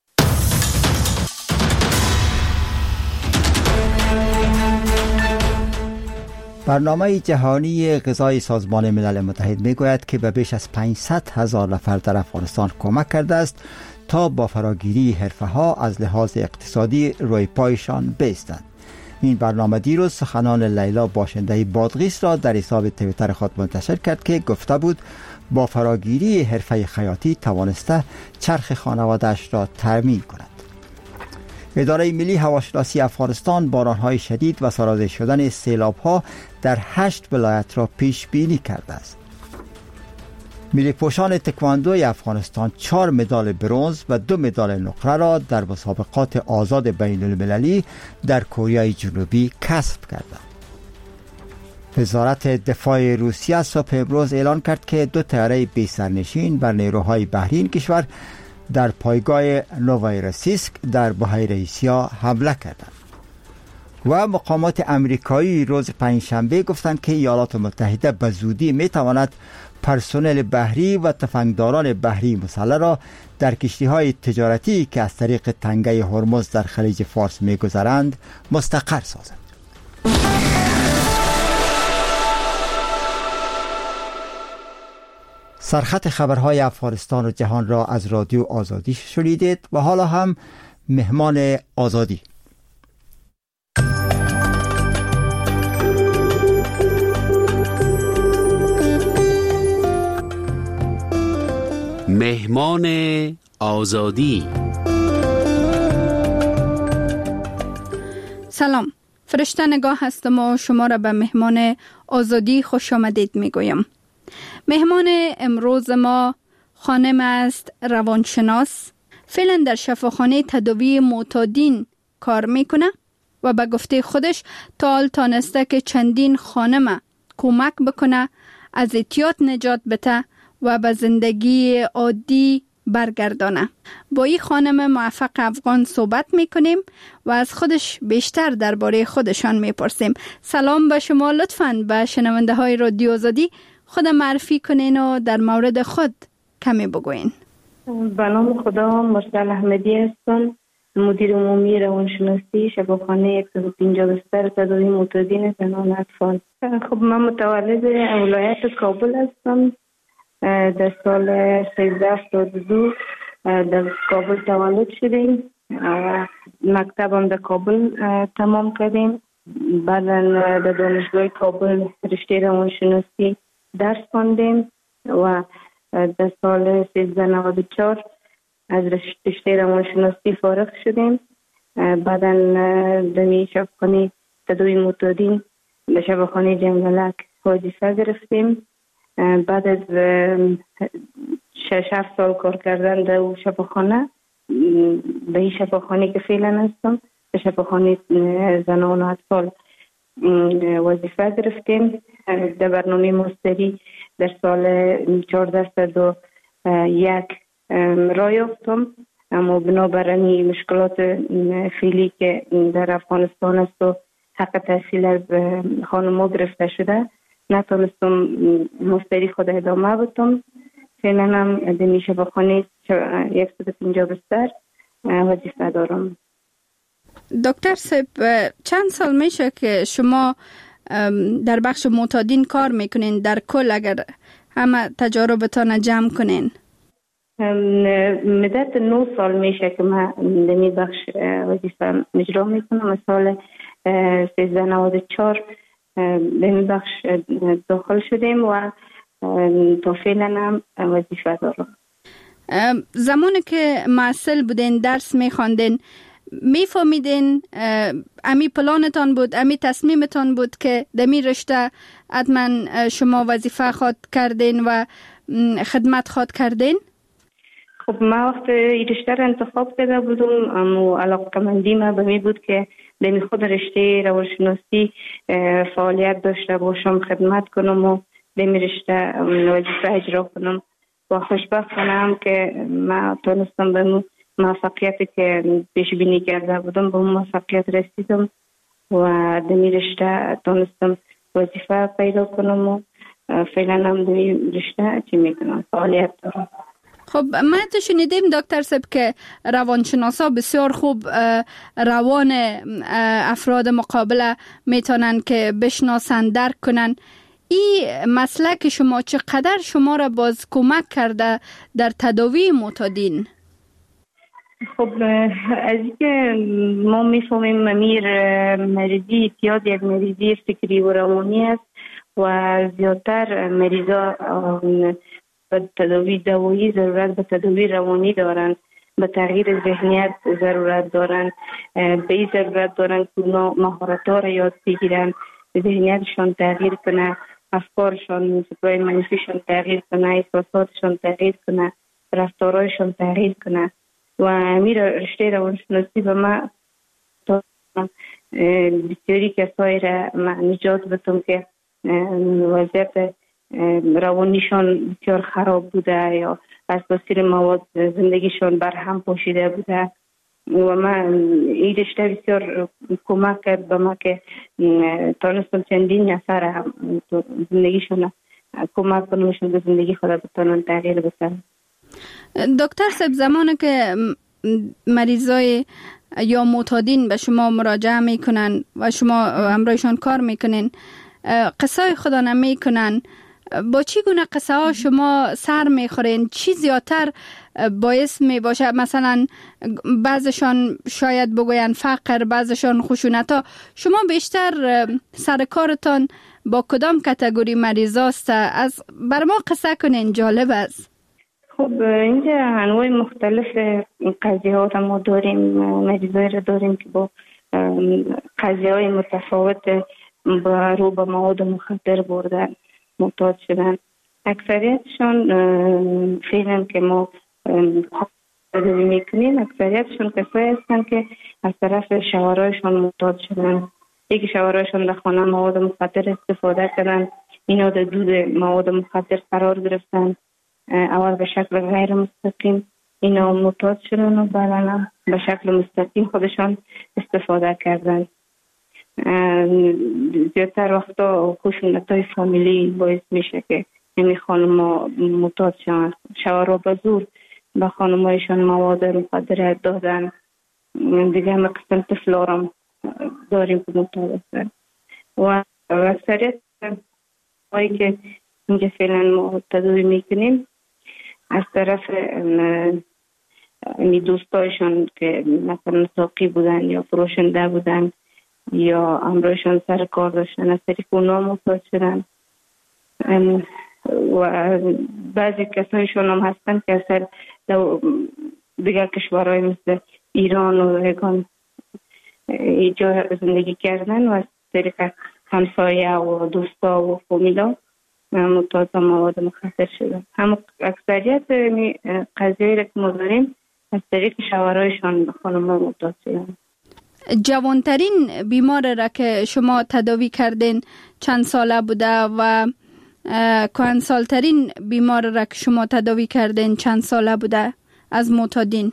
برنامه جهانی غذای سازمان ملل متحد میگوید که به بیش از پانصد هزار نفر در افغانستان کمک کرده است تا با فراگیری حرفه‌ها از لحاظ اقتصادی روی پایشان بایستند. این برنامه دیروز سخنان لیلا باشنده بادغیس را در حساب توییتر خود منتشر کرد که گفته بود با فراگیری حرفه خیاطی توانسته چرخ خانواده‌اش را ترمیم کند. اداره ملی هواشناسی افغانستان بارانهای شدید و سرازیر شدن سیلاب‌ها در هشت ولایت را پیش بینی کرده است. ملی پوشان تکواندوی افغانستان چهار مدال برنز و دو مدال نقره را در مسابقات آزاد بین المللی در کره جنوبی کسب کردند. وزارت دفاع روسیه صبح امروز اعلان کرد که دو طیاره بی سرنشین بر نیروهای بحری این کشور در پایگاه نووایرسیسک در بحیره آسیا حمله کردند. و مقامات امریکایی روز پنجشنبه گفتند که ایالات متحده به زودی می تواند پرسنل بحری و تفنگداران بحری مسلح را در کشتی‌های تجارتی که از طریق تنگه هرمز در خلیج فارس می گذرند مستقر سازد. سرخط خبرهای افغانستان و جهان را از رادیو آزادی شنیدید و حالا هم مهمان آزادی. مهمان آزادی. سلام، فرشته نگاه هستم و شما را به مهمان آزادی خوش آمدید می گویم. مهمان امروز ما خانم است روانشناس، فعلا در شفاخانه تداوی معتادین کار میکنه و به گفته خودش تا حال تانسته که چندین خانم کمک بکنه از اعتیاد نجات بده و به زندگی عادی برگردانه. با این خانم موفق افغان صحبت میکنیم و از خودش بیشتر درباره خودشان میپرسیم. سلام به شما، لطفاً به شنونده های رادیو آزادی خود معرفی کنین و در مورد خود کمی بگوین. به نام خدا، مرسل احمدی هستم، مدیر عمومی روانشناسی شفاخانه صد و پنجاه بستر تداوی معتادین زنان اطفال. خب من متولد ولایت کابل هستم. در سال سیزده هفتاد و دو در کابل تولد شدیم و مکتبم در کابل تمام کردیم. بعدا در دانشگاه کابل رشته روانشناسی درس خواندیم و در سال سیزده نود و چهار از رشته روانشناسی فارغ شدیم. بعدا در شفاخانه تداوی معتادین در شفاخانه جنگلک وظیفه گرفتیم. بعد از شش هفت سال کار کردن در شفاخانه، به این شفاخانه که فعلا هستم در شفاخانه زنان و اطفال وظیفه گرفتیم. در برنامه ماستری در سال چهارده صد و یک راه یافتم، اما بنابراین مشکلات فعلی که در افغانستان است و حق تحصیل از خانم‌ها گرفته شده نتونستم مستری خود ادامه بدم. فعلا هم در شفاخانه صد و پنجاه بستر وظیفه دارم. دکتر صاحب، چند سال میشه که شما در بخش معتادین کار میکنین؟ در کل اگر همه تجاربتان جمع کنین. مدت نه سال میشه که من در این بخش وظیفه اجرا میکنم. سال سیزده نود و چهار در این بخش داخل شدیم و تا فعلا هم وظیفه دارم. زمانی که معسل بودین، درس میخواندین، میفهمیدین امی پلانتان بود، امی تصمیمتان بود که دمی رشته حتما شما وظیفه خواد کردین و خدمت خواد کردین؟ خب ما وقت این رشته را انتخاب کرده بودم، اما علاقه‌مندی ما به می بود که دمی خود رشته روانشناسی فعالیت داشته باشم، خدمت کنم و دمی رشته وظیفه اجرا کنم. و خوشبختانم که ما تونستم به موفقیتی که پیش بینی کرده بودم به موفقیت رسیدم و دمی رشته تونستم وظیفه پیدا کنم و فعلا هم دمی رشته چی میکنم فعالیت دارم. خب ما تو شنیدیم دکتر صاحب که روانشناسا بسیار خوب روان افراد مقابله میتونن که بشناسن، درک کنن. این مسلک شما چقدر شما را باز کمک کرده در تداوی معتادین؟ خب از اینکه ما میفهمیم امیر مریضی اعتیاد یک مریضی فکری و روانی است و زیادتر مریضا به تداوی دوایی ضرورت به تداوی روانی دارند، به تغییر ذهنیت ضرورت دارند، به این ضرورت دارند که اونا مهارت‌ها را یاد بگیرن، ذهنیتشان تغییر کنه، افکارشان سپای منفیشان تغییر کنه، احساساتشان تغییر کنه، رفتارهایشان تغییر کنه. و امیر رشته روانشناسی به ما بسیاری کسایی را نجات بدم که وضعیت روانیشان بسیار خراب بوده یا از تاثیر مواد زندگیشان برهم پاشیده بوده و من این رشته بسیار کمک کرد به ما که تانستم چندین نفر هم زندگیشان کمک کنمشون به زندگی خود بتانن تغییر بسن. دکتر صاحب، زمانی که مریضای یا معتادین به شما مراجعه میکنن و شما همراهشان کار میکنین، قصه خدا نمیکنن، با چی گونه قصه ها شما سر میخورین؟ چی زیادتر باعث می باشه؟ مثلا بعضشان شاید بگوین فقر، بعضشان خشونت ها. شما بیشتر سر کارتان با کدام کاتگوری مریضاست؟ از بر ما قصه کنین، جالب است. خب اینجا انواع مختلف قضیه ها ما داریم، مریضایی را داریم که با قضیه های متفاوت با رو به مواد مخدر بردن معتاد شدن. اکثریتشان فعلا که ما تداوی میکنیم اکثریتشان کسایی هستن که از طرف شوهرایشان معتاد شدن. یکی شوهرایشان در خانه مواد مخدر استفاده کردن، اینا در دود مواد مخدر قرار گرفتن، اول به شکل غیر مستقیم اینا معتاد شدن و بعدا به شکل مستقیم خودشان استفاده کردن. زیادتر وقتا خشونت‌های فامیلی باعث میشه که این خانم‌ها معتاد شدن. شوهرها به زور به خانم‌هایشان مواد مخدر دادن. دیگه هم قسم طفلارم داریم که معتاد هستن و اکثریت هایی که اینجا فعلا ما تداوی میکنیم از طرف می دوستایشان که مثلا ساقی بودن یا فروشنده بودن یا همراهشان سر کار داشتن از طریق اونا معتاد شدن و بعضی کسایشان هم هستن که اصلا دیگر کشورهای مثل ایران و ایگان اینجا زندگی کردن و از طریق همسایه و دوستا و فامیلا معتاد مواد مخدر شدن. هم اکثریت قضیه را که ما داریم از طریق شوهرایشان خانم‌ها معتاد شدن. جوانترین بیمار را که شما تداوی کردین چند ساله بوده و کهنسالترین بیمار را که شما تداوی کردین چند ساله بوده از معتادین؟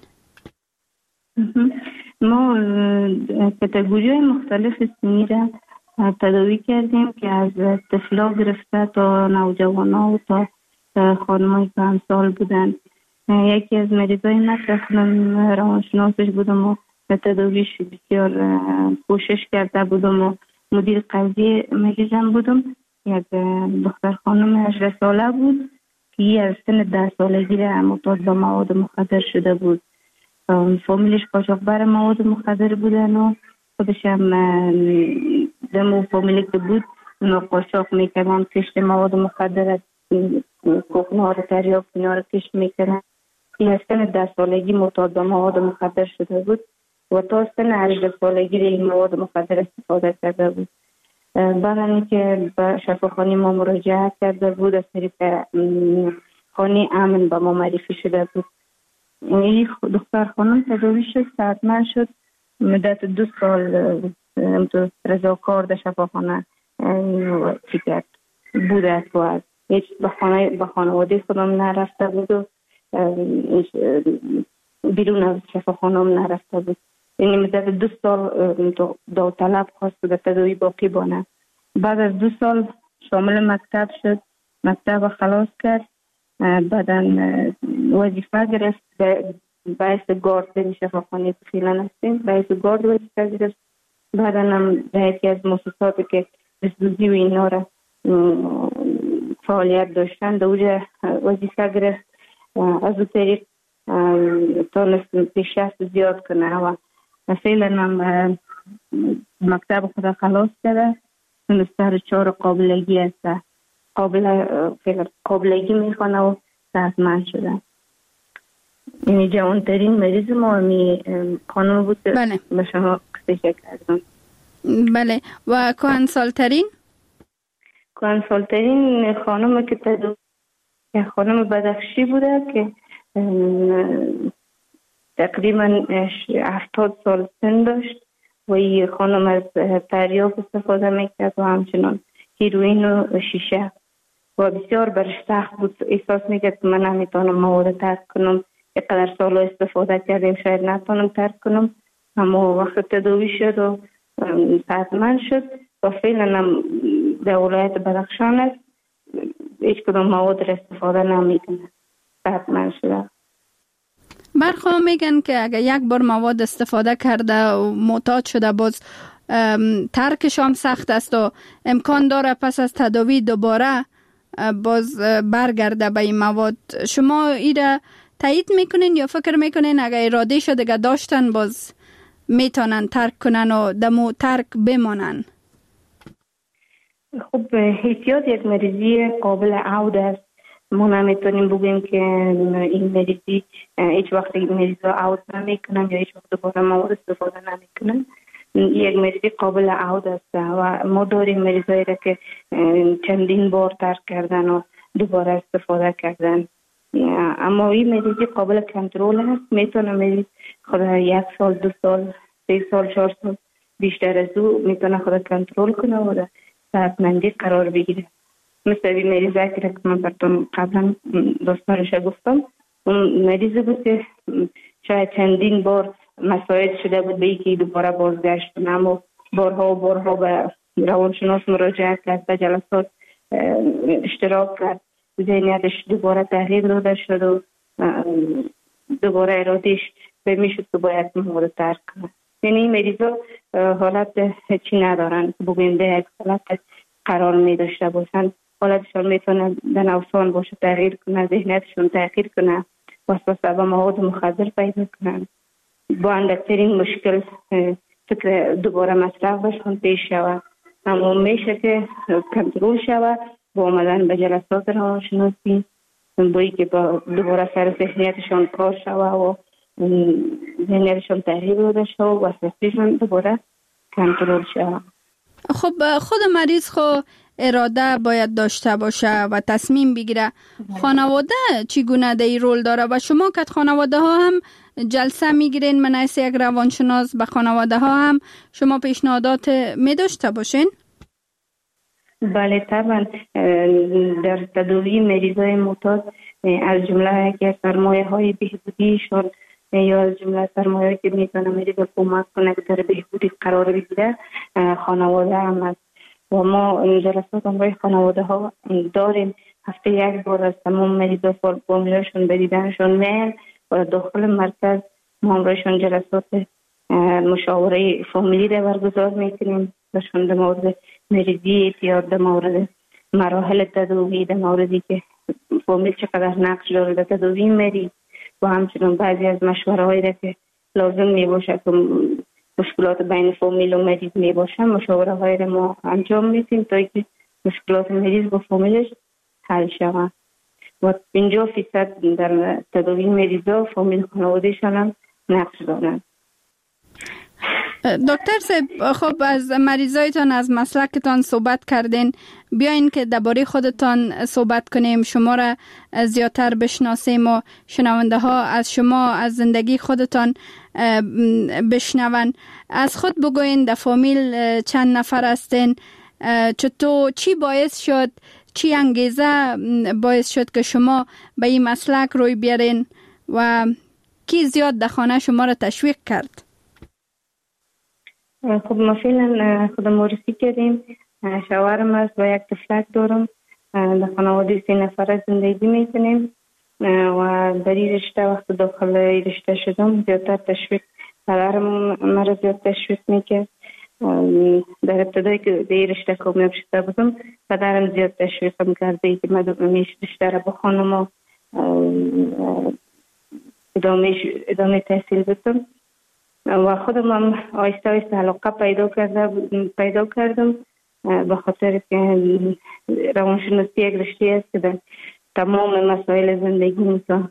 ما کاتگوری مختلف سنی را تداوی کردیم که از طفلا گرفته تا نوجوانا و تا خانمای کهنسال بودن. یکی از مریضای من رفتم روانشناسش بودم و تداویش بسیار کوشش کرده بودم و مدیر قضیه مریضم بودم. یک دختر خانم هجده ساله بود که از سن ده سالگی را معتاد به مواد مخدر شده بود. فامیلش قاچاقبر مواد مخدر بودن و خودش هم دمو فامیلی که بود اونا قاچاق میکردن، کشت مواد مخدر کوکنها رو تریاک اینا رو کشت میکردن. این از سن ده سالگی معتاد به مواد مخدر شده بود و تا سن هجده سالگی این مواد مخدر استفاده کرده بود. بعد که به شفاخانه ما مراجعه کرده بود از طریق خانه امن به ما معرفی شده بود. این دختر خانم تداوی شد، صحتمند شد، مدت دو سال رضاکار در شفاخانه چی کرد بوده و هیچ به خانه به خانواده خودم نرفته بود و بیرون از شفاخانه هم نرفته بود. یعنی مدت دو سال داوطلب خواست در تداوی باقی بانه. بعد از دو سال شامل مکتب شد، مکتب خلاص کرد، بعدا وظیفه گرفت باعث گارد در شفاخانه که فعلا هستیم، باعث گارد وظیفه گرفت. بعدا هم در یکی از مؤسساتی که بسدوزی و اینا را فعالیت داشتن در اونجا وظیفه گرفت. از اون طریق تانست پیشرفت زیاد کنه و فعلا هم مکتب خدا خلاص کرده، مستر چهار قابلگی هست، قابل قابلگی میخوانه و صحتمند شده. این جوانترین مریض ما می خانم بود. بله. به شما قصه کردم. بله. و کهنسالترین؟ کهنسالترین خانم که تدو خانم بدخشی بوده که تقریبا هفتاد سال سن داشت و این خانم از تریاک استفاده میکرد و همچنان هیروئین و شیشه و بسیار برش سخت بود. احساس میکرد که من نمیتونم مواد ترک کنم، اینقدر سال استفاده کردیم شاید نتونم ترک کنم. اما وقت تداوی شد و صحتمند شد و فعلا هم در ولایت بدخشان است، هیچ کدام مواد را استفاده نمیکنه، صحتمند شده. برخواه میگن که اگر یک بار مواد استفاده کرده و معتاد شده باز ترکش هم سخت است و امکان داره پس از تداوی دوباره باز برگرده به این مواد. شما ایره تایید میکنین یا فکر میکنین اگر اراده شده دیگه داشتن باز میتونن ترک کنن و دمو ترک بمانن؟ خب احتیاط یک مریضی قابل عود است. ما نمیتونیم بگیم که این مریضی هیچ وقت این مریض را عود نمیکنن یا هیچ وقت دوباره مواد استفاده نمیکنن. یک مریضی قابل عود است و ما داریم مریضایی را که چندین بار ترک کردن و دوباره استفاده کردن. اما این مریضی قابل کنترل است. میتونه مریض خود یک سال، دو سال، سه سال، چهار سال بیشتر از او میتونه خود کنترل کنه و در صحتمندی قرار بگیره. مثل این مریضی که من براتون قبلا داستانش گفتم، اون مریضی بود که شاید چندین بار مساعد شده بود به اینکه دوباره بازگشت کنه، اما بارها و بارها به روانشناس مراجعه کرد، به جلسات اشتراک کرد، ذهنیتش دوباره تغییر داده شد و دوباره ارادهش به میشد که باید مواد ترک کنه. یعنی این مریضا حالت چی ندارن که بگویم به یک حالت قرار می داشته باشن. حالتشان میتونه در نوسان باشه، تغییر کنه، ذهنیتشون تغییر کنه، وسوسه به مواد مخدر پیدا کنن. با اندکترین مشکل فکر دوباره مصرف بشون پیش شود. اما میشه که کنترل شود با آمدن به جلسات روانشناسی، بایی که با دوباره سر ذهنیتشان کار شود و ذهنیتشان تغییر داده شود و وسوسه‌شان دوباره کنترل شود. خب خود مریض خو اراده باید داشته باشه و تصمیم بگیره. خانواده چگونه در این رول داره و شما که خانواده ها هم جلسه میگیرین من از یک روانشناس به خانواده ها هم شما پیشنهادات می داشته باشین؟ بله طبعا در تداوی مریضای معتاد از جمله که سرمایه های بهبودیشون یا از جمله سرمایه که میتونه مریض کمک کنه که در بهبودی قرار بگیره خانواده هم است و ما جلسات امروز خانواده ها داریم. هفته یک بار از تمام مریضا فامیلاشون به دیدنشون میان و داخل مرکز ما امروزشون جلسات مشاوره فامیلی را برگزار میکنیم بهشون در مورد مریضی اعتیاد، در مورد مراحل تداوی، در موردی که فامیل چقدر نقش داره در تداوی مریض و همچنین بعضی از مشوره هایی را که لازم می باشه که مشکلات بین فامیل و مریض می باشه مشاوره هایی را ما انجام میدیم تا که مشکلات مریض با فامیلش حل شود و پنجاه فیصد در تداوی مریضا فامیل خانوادهشان هم نقش دارند. دکتر صاحب خب از مریضایتان از مسلکتان صحبت کردین، بیاین که درباره خودتان صحبت کنیم، شما را زیادتر بشناسیم و شنونده ها از شما از زندگی خودتان بشنون. از خود بگوین در فامیل چند نفر هستین، چطور چی باعث شد، چی انگیزه باعث شد که شما به این مسلک روی بیارین و کی زیاد در خانه شما را تشویق کرد؟ خب ما فعلا خودم معرفی کردیم، شوهرم است و یک طفلک دارم، در خانواده سه نفره زندگی میکنیم و در این رشته وقت داخل این رشته شدم زیادتر تشویق پدرم مرا زیاد تشویق میکرد. در ابتدایی که در این رشته کامیاب شده بودم پدرم زیاد تشویقم کرده که من میش رشته را بخوانم و ادامه ادامه تحصیل بدم و خودم هم آیسته آیسته علاقه پیدا کرده پیدا کردم به خاطر که روانشناسی یک رشته است که در تمام مسائل زندگی میتونه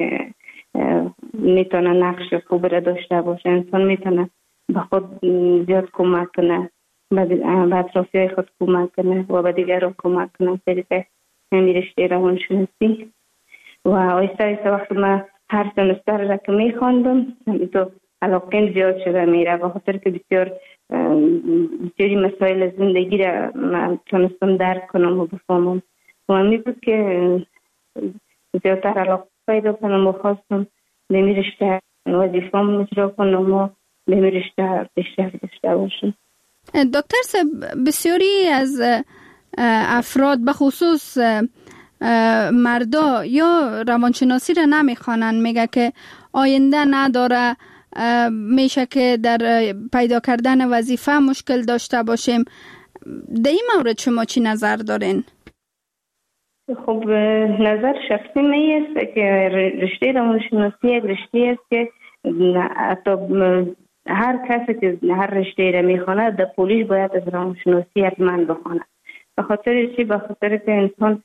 میتونه نقش خوب را داشته باشه. انسان میتونه به خود زیاد کمک کنه، به اطرافیای خود کمک کنه و به دیگران کمک کنه طریق همین رشته روانشناسی. و آیسته آیسته وقتی من هر سمستر را که میخواندم تو علاقه زیاد شده میره به خاطر که بسیار بسیاری مسائل زندگی را من تونستم درک کنم و بفهمم و همی بود که زیادتر علاقه پیدا کنم و خواستم به می رشته وظیفه‌ام اجرا کنم و به می رشته پیشرفت داشته باشم. دکتر صاحب بسیاری از افراد به خصوص مردا یا روانشناسی را نمیخوانند، میگه که آینده نداره، میشه که در پیدا کردن وظیفه مشکل داشته باشیم. در این مورد شما چی نظر دارین؟ خب نظر شخصی می است که رشته روانشناسی یک رشته است که حتی هر کسی که هر رشته را میخونه در پولیش باید از روانشناسی حتما بخونه. به خاطر چی؟ به خاطر که انسان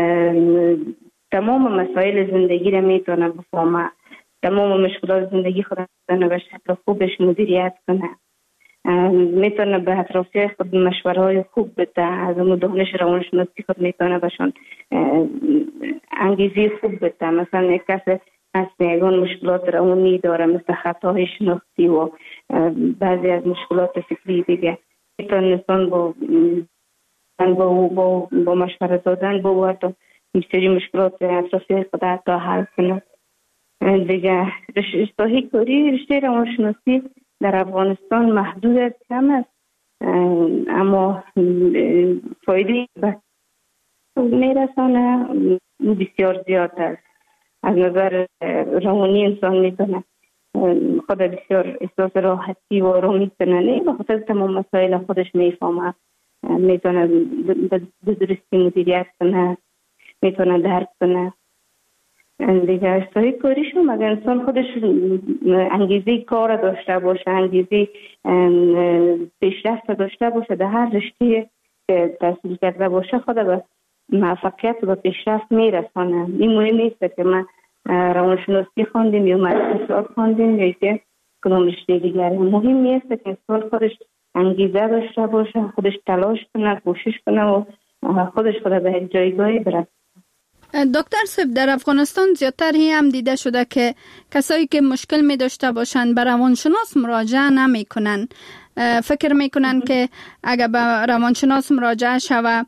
تمام مسائل زندگی را میتونه بفهمه، تمام مشکلات زندگی خود را به شکل خوبش مدیریت کنه، میتونه به اطرافیای خود مشوره های خوب بده، از اون دانش روانشناسی خود میتونه بهشون انگیزه خوب بده. مثلا یک کس از یگان مشکلات روانی داره مثل خطاهای شناختی و بعضی از مشکلات فکری دیگه، میتونه انسان با با با, با مشوره دادن با حتی بسیاری مشکلات اطرافیای خود حتی حل کنه. دیگه رشته کاری رشته روانشناسی در افغانستان محدود است، کم است، اما فایده به میرسانه بسیار زیاد است. از نظر روانی انسان میتونه خود بسیار احساس راحتی و آرامی کنه، نه به خاطر تمام مسائل خودش میفهمه، میتونه به درستی مدیریت کنه، میتونه درک کنه. دیگه اشتهای کاریشون اگر انسان خودش انگیزه کار داشته باشه، انگیزه پیشرفت داشته باشه در هر رشته که تحصیل کرده باشه خود به موفقیت و پیشرفت میرسانه. این مهم نیست که من روانشناسی خواندیم یا اقتصاد خواندیم یا که کدام رشته دیگری. مهم نیست که انسان خودش انگیزه داشته باشه، خودش تلاش کنه، کوشش کنه و خودش خود به جایگاهی برسه. دکتر صاحب در افغانستان زیادتر هم دیده شده که کسایی که مشکل می داشته باشند به روانشناس مراجعه نمی کنن. فکر می کنن که اگر به روانشناس مراجعه شوه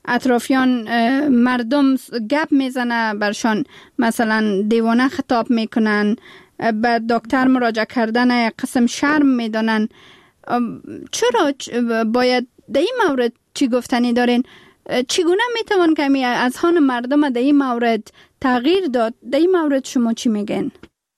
اطرافیان مردم گپ میزنه برشان، مثلا دیوانه خطاب میکنن، به دکتر مراجعه کردن قسم شرم میدانن. چرا باید در این مورد چی گفتنی دارین؟ چگونه میتوان کمی از هان مردم در این مورد تغییر داد؟ در این مورد شما چی میگن؟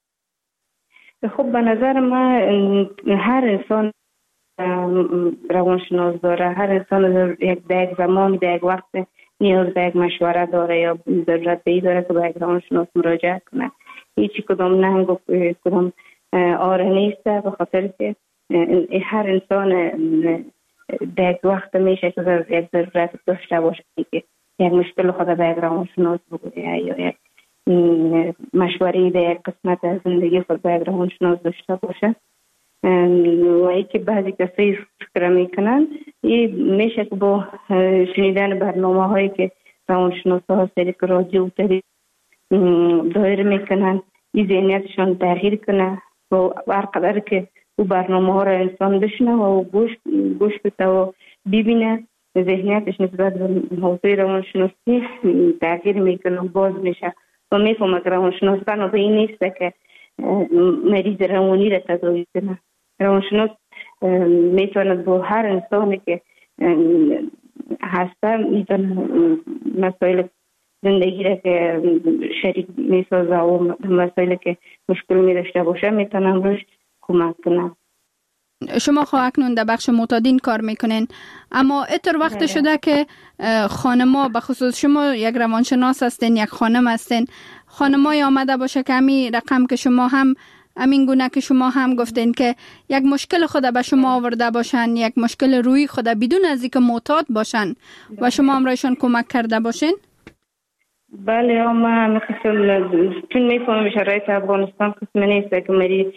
خب به نظر من هر انسان روانشناس داره، هر انسان یک در یک زمان در یک وقت نیاز به یک مشوره داره یا ضرورت به این داره که به یک روانشناس مراجعه کنه. هیچی کدام ننگ و کدام آره نیسته، به خاطر که هر انسان در یک وقت میشه که یک ضرورت داشته باشه که یک مشکل خود به یک روانشناس بگویه یا یک مشوره در یک قسمت از زندگی خود به یک روانشناس داشته باشه. و ای که بعضی کسی فکر میکنن این میشه که با شنیدن برنامه هایی که روانشناس ها سری که رادیو و تلویزیون دایر میکنن این ذهنیتشان تغییر کنه و هر قدر که او برنامه ها را انسان بشنه و گوش گوش بده و ببینه، ذهنیتش نسبت به حوزه روانشناسی تغییر میکنه و باز میشه و میفهمه که روانشناس بنا به این نیست که مریض روانی را تداوی کنه. روانشناس میتواند با هر انسانی که هسته میتونه مسائل زندگی را که شریک میسازه و مسائل که مشکل میداشته باشه میتونم روش کمک کنم. شما خواهد اکنون در بخش معتادین کار میکنین، اما اتر وقت شده که خانما، به خصوص شما یک روانشناس هستین، یک خانم هستین، خانمای آمده باشه که همین رقم که شما هم همین گونه که شما هم گفتین که یک مشکل خود به شما آورده باشن، یک مشکل روی خود بدون از اینکه معتاد باشن و شما هم رایشان کمک کرده باشین؟ بله، ما میخواستم چون میفهمم شرایط افغانستان قسم نیست که مری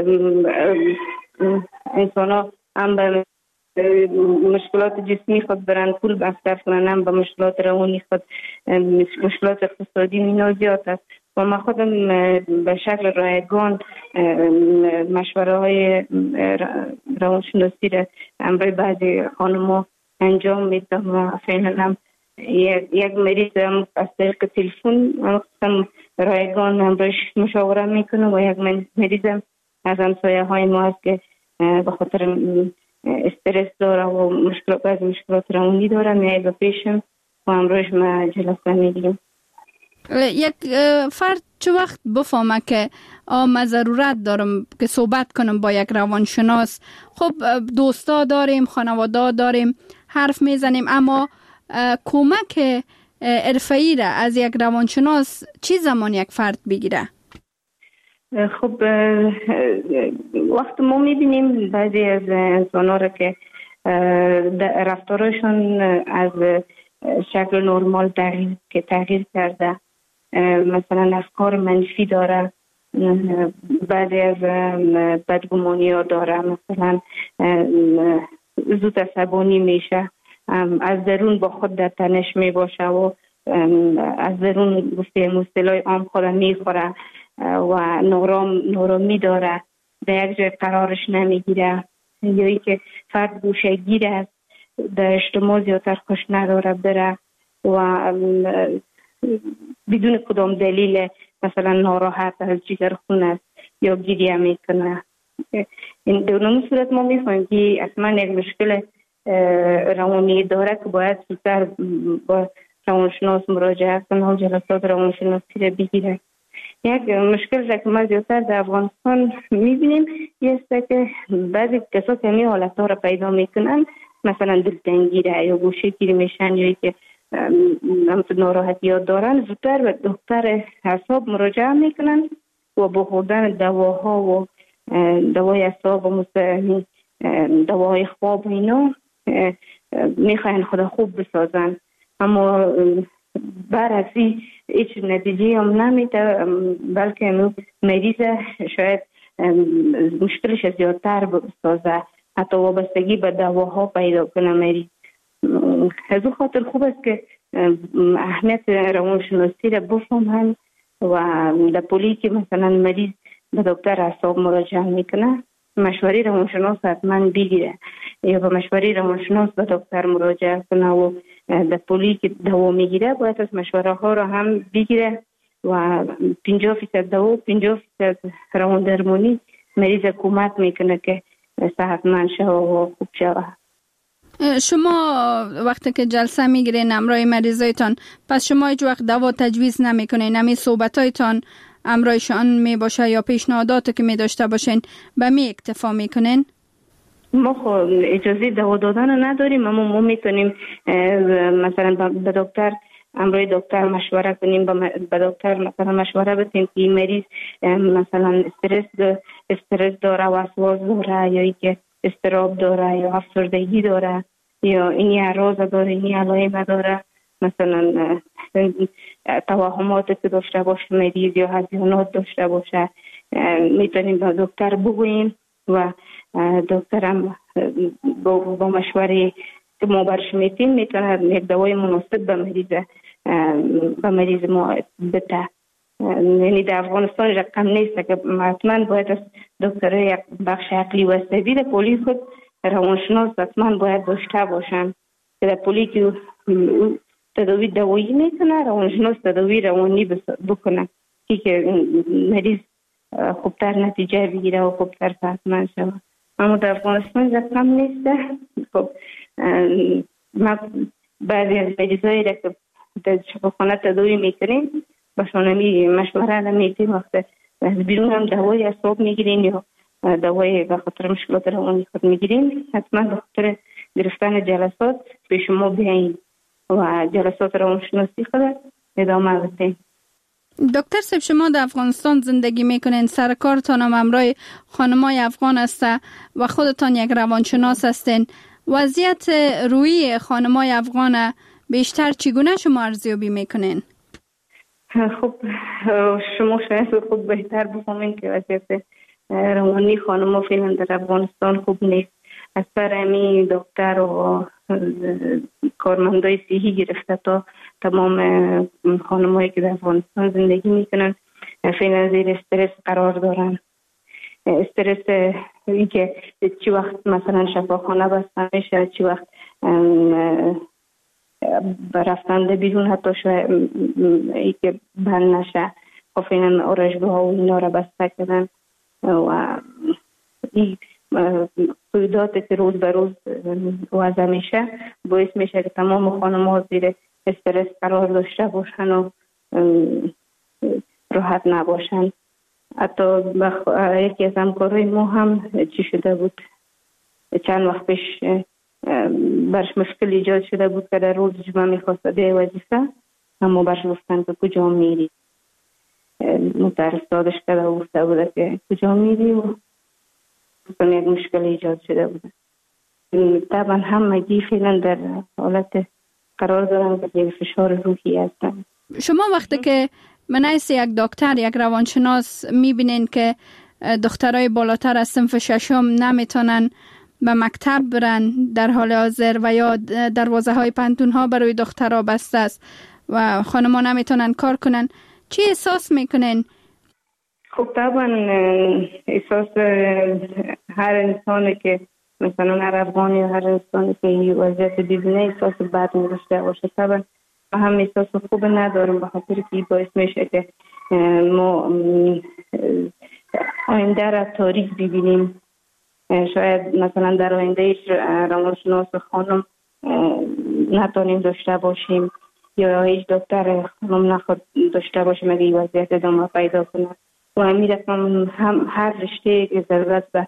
انسان ها هم به مشکلات جسمی خود برن پول مصرف کنن، هم به مشکلات روانی خود، مشکلات اقتصادی مینا زیاد است و ما خودم به شکل رایگان مشوره های روانشناسی را امروی بعضی خانم‌ها انجام میدم و فعلا هم یک مریض هم از طریق تلفن هم رایگان امرویش مشاوره میکنم و یک مریض هم از همسایه های ما هست که به خاطر استرس داره و مشکلات بعض مشکلات روانی داره میای به پیشم و امروز ما جلسه میگیریم. یک فرد چه وقت بفهمه که ما ضرورت دارم که صحبت کنم با یک روانشناس؟ خب دوستا داریم، خانواده داریم، حرف میزنیم، اما کمک حرفه‌ای را از یک روانشناس چی زمان یک فرد بگیره؟ خب وقت ما میبینیم بعضی از انسان‌ها را که رفتارشون از شکل نرمال تغییر که تغییر کرده، مثلا افکار منفی داره، بعضی از بدگمانی ها داره، مثلا زود عصبانی میشه، از درون با خود در تنش می باشه و از درون گفته مصطلح عام خود میخوره و نورام نورامی داره، در یک جای قرارش نمیگیره، یا ای که فرد گوشه گیر است، در اجتماع زیادتر خوش نداره بره و بدون کدام دلیل مثلا ناراحت از جگر خون است یا گریه میکنه. این دونم صورت ما میفهمیم که اصلا یک مشکل روانی داره که باید زودتر با روانشناس مراجعه کنه و جلسات روانشناسی را بگیره. یک مشکل را که ما زیادتر در افغانستان میبینیم یه است که بعضی کسا که همین حالت ها را پیدا میکنن، مثلا دلتنگی را یا گوشه گیری میشن یا که ناراحتی ها دارن، زودتر به دکتر اعصاب مراجعه میکنن و با خوردن دواها و دوای اعصاب و دواهای خواب و اینا میخواین خدا خوب بسازن، اما برعکسی هیچ نتیجه هم نمیده، بلکه مریض شاید مشکلش زیادتر بسازه، حتی وابستگی به دواها پیدا کنه مریض. از او خاطر خوب است که اهمیت روانشناسی را بفهمن و در پولی که مثلا مریض به دکتر اعصاب مراجعه میکنه مشوره روانشناس حتما بگیره یا به مشوره روانشناس به دکتر مراجعه کنه و در پولی که دوا میگیره باید از مشوره ها را هم بگیره و پنجاه فیصد دوا پنجاه فیصد روان درمانی مریض کمک میکنه که صحتمند شود و خوب شود. شما وقتی که جلسه میگیرین همراه مریضایتان، پس شما هیچ وقت دوا تجویز نمیکنین؟ همین صحبتایتان همراهشان می باشه یا پیشنهاداتی که می داشته باشین به می اکتفا میکنین؟ ما خب اجازه دوا دادن نداریم، اما ما میتونیم مثلا به دکتر همراه دکتر مشوره کنیم، به دکتر مثلا مشوره بدیم که مریض مثلا استرس استرس داره، وسواس داره، یا اینکه اضطراب داره یا افسردگی داره یا این اعراض داره، این علائم داره، مثلا توهمات که داشته باشه مریض یا هزیانات داشته باشه، میتونیم به دکتر بگوییم و دکتر هم با مشوره که ما برش میتیم میتونه یک دوای مناسب به مریض به مریض ما بده. یعنی در افغانستان رقم نیست که حتما باید از دکتر یک بخش عقلی و عصبی در پلیس خود روانشناس حتما باید داشته باشن که در پلیس که تداوی دوایی میکنه روانشناس تداوی روانی بکنه که مریض خوبتر نتیجه بگیره و خوبتر صحتمند شود. اما در افغانستان رقم نیست. خب ما بعضی از مریضایی را که در شفاخانه تداوی میکنیم باشون همی مشوره نمیتیم، وقت از بیرون هم دوای اعصاب میگیرین یا دوای به خاطر مشکلات روانی خود میگیرین، حتما به خاطر گرفتن جلسات پیش ما بیاین و جلسات روانشناسی خود ادامه بدین. دکتر صاحب، شما در افغانستان زندگی میکنین، سر کارتان هم همراه خانمای افغان است و خودتان یک روانشناس هستین. وضعیت روحی خانمای افغان بیشتر چگونه شما ارزیابی میکنین؟ خب شما شاید خود بهتر بفهمین که وضعیت روانی خانم‌ها فعلا در افغانستان خوب نیست. از سر امی دکتر و کارمندای صحی گرفته تا تمام خانم‌هایی که در افغانستان زندگی میکنن فعلا زیر استرس قرار دارن. استرس این که چی وقت مثلا شفاخانه بسته میشه، چی وقت رفتن بیرون حتی شاید ای که بند نشه، خفینا آرایشگاه ها و اینا را بسته کردن و این قیوداتی که روز به روز وضع میشه باعث میشه که تمام خانم ها زیر استرس قرار داشته باشن و راحت نباشن. حتی یکی از همکارای ما هم چی شده بود، چند وقت پیش برش مشکل ایجاد شده بود که در روز جمعه میخواست به وظیفه، اما برش گفتن که کجا میری، مترسادش کرده و گفته بوده که کجا میری و یک مشکل ایجاد شده بوده. طبعا همگی فعلا در حالت قرار دارن که فشار روحی هستن. شما وقتی که من حیث یک دکتر، یک روانشناس میبینین که دخترای بالاتر از صنف ششم نمیتونن به مکتب برن در حال حاضر و یا دروازه های پنتون ها برای دخترها بسته است و خانم‌ها نمیتونن کار کنن، چی احساس میکنین؟ خب طبعا احساس هر انسانی که مثلا هر افغانی یا هر انسانی که این وضعیت ببینه احساس بد می‌داشته باشه. طبعا ما هم احساس خوب ندارم به خاطر که باعث میشه که ما آینده را تاریک ببینیم. شاید مثلا در آینده روانشناس خانم نتونیم داشته باشیم یا هیچ دکتر خانم نخواد داشته باشیم اگه این وضعیت ادامه پیدا کنه و همین رقم هم هر رشته که ضرورت به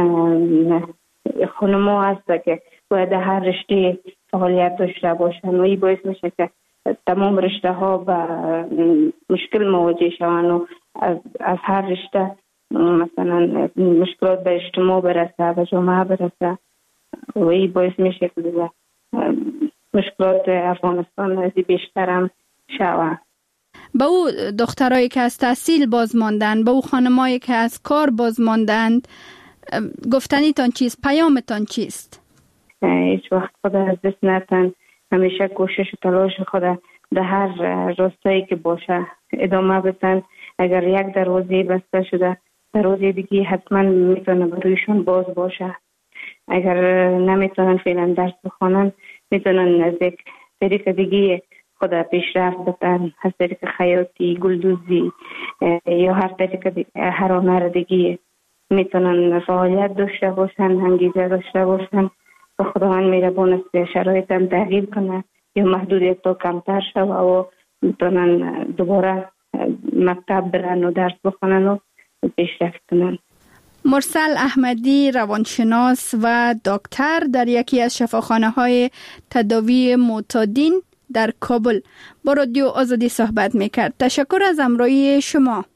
خانم ها هست که باید هر رشته فعالیت داشته باشن و این باعث میشه که تمام رشته ها به مشکل مواجه شوند و از, از هر رشته مثلا مشکلات به اجتماع برسه، به جامعه برسه و این باعث میشه که مشکلات افغانستان از بیشتر هم شود. به او دخترایی که از تحصیل باز ماندن، به او خانمایی که از کار باز ماندند، گفتنیتان چیست؟ پیامتان چیست؟ هیچ وقت خود از دست نتن، همیشه کوشش و تلاش خود در هر راستایی که باشه ادامه بدن. اگر یک دروازه بسته شده دروازه دیگه حتما میتونه برویشون باز باشه. اگر نمیتونن فعلا درس بخونن میتونن از یک طریق دیگه خود پیشرفت بتن، از طریق خیاطی، گلدوزی یا هر طریق هر هنر دیگه میتونن فعالیت داشته باشن، انگیزه داشته باشن و خداوند مهربان است شرایط هم تغییر کنه یا محدودیت تا کمتر شوه و میتونن دوباره مکتب برن و درس بخونن و پیشرفت کنن. مرسل احمدی روانشناس و دکتر در یکی از شفاخانه های تداوی معتادین در کابل با رادیو آزادی صحبت میکرد. تشکر از همراهی شما.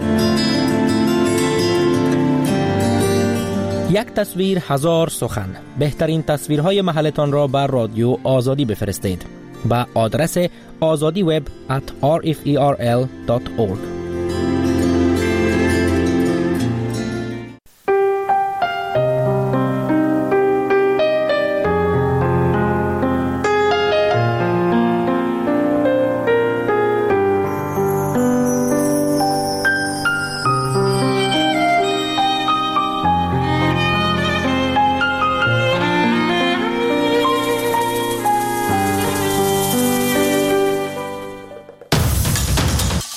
یک تصویر هزار سخن. بهترین تصویرهای محلتان را بر رادیو آزادی بفرستید. با آدرس آزادی وب ات آر اف ای آر ال دات اورگ.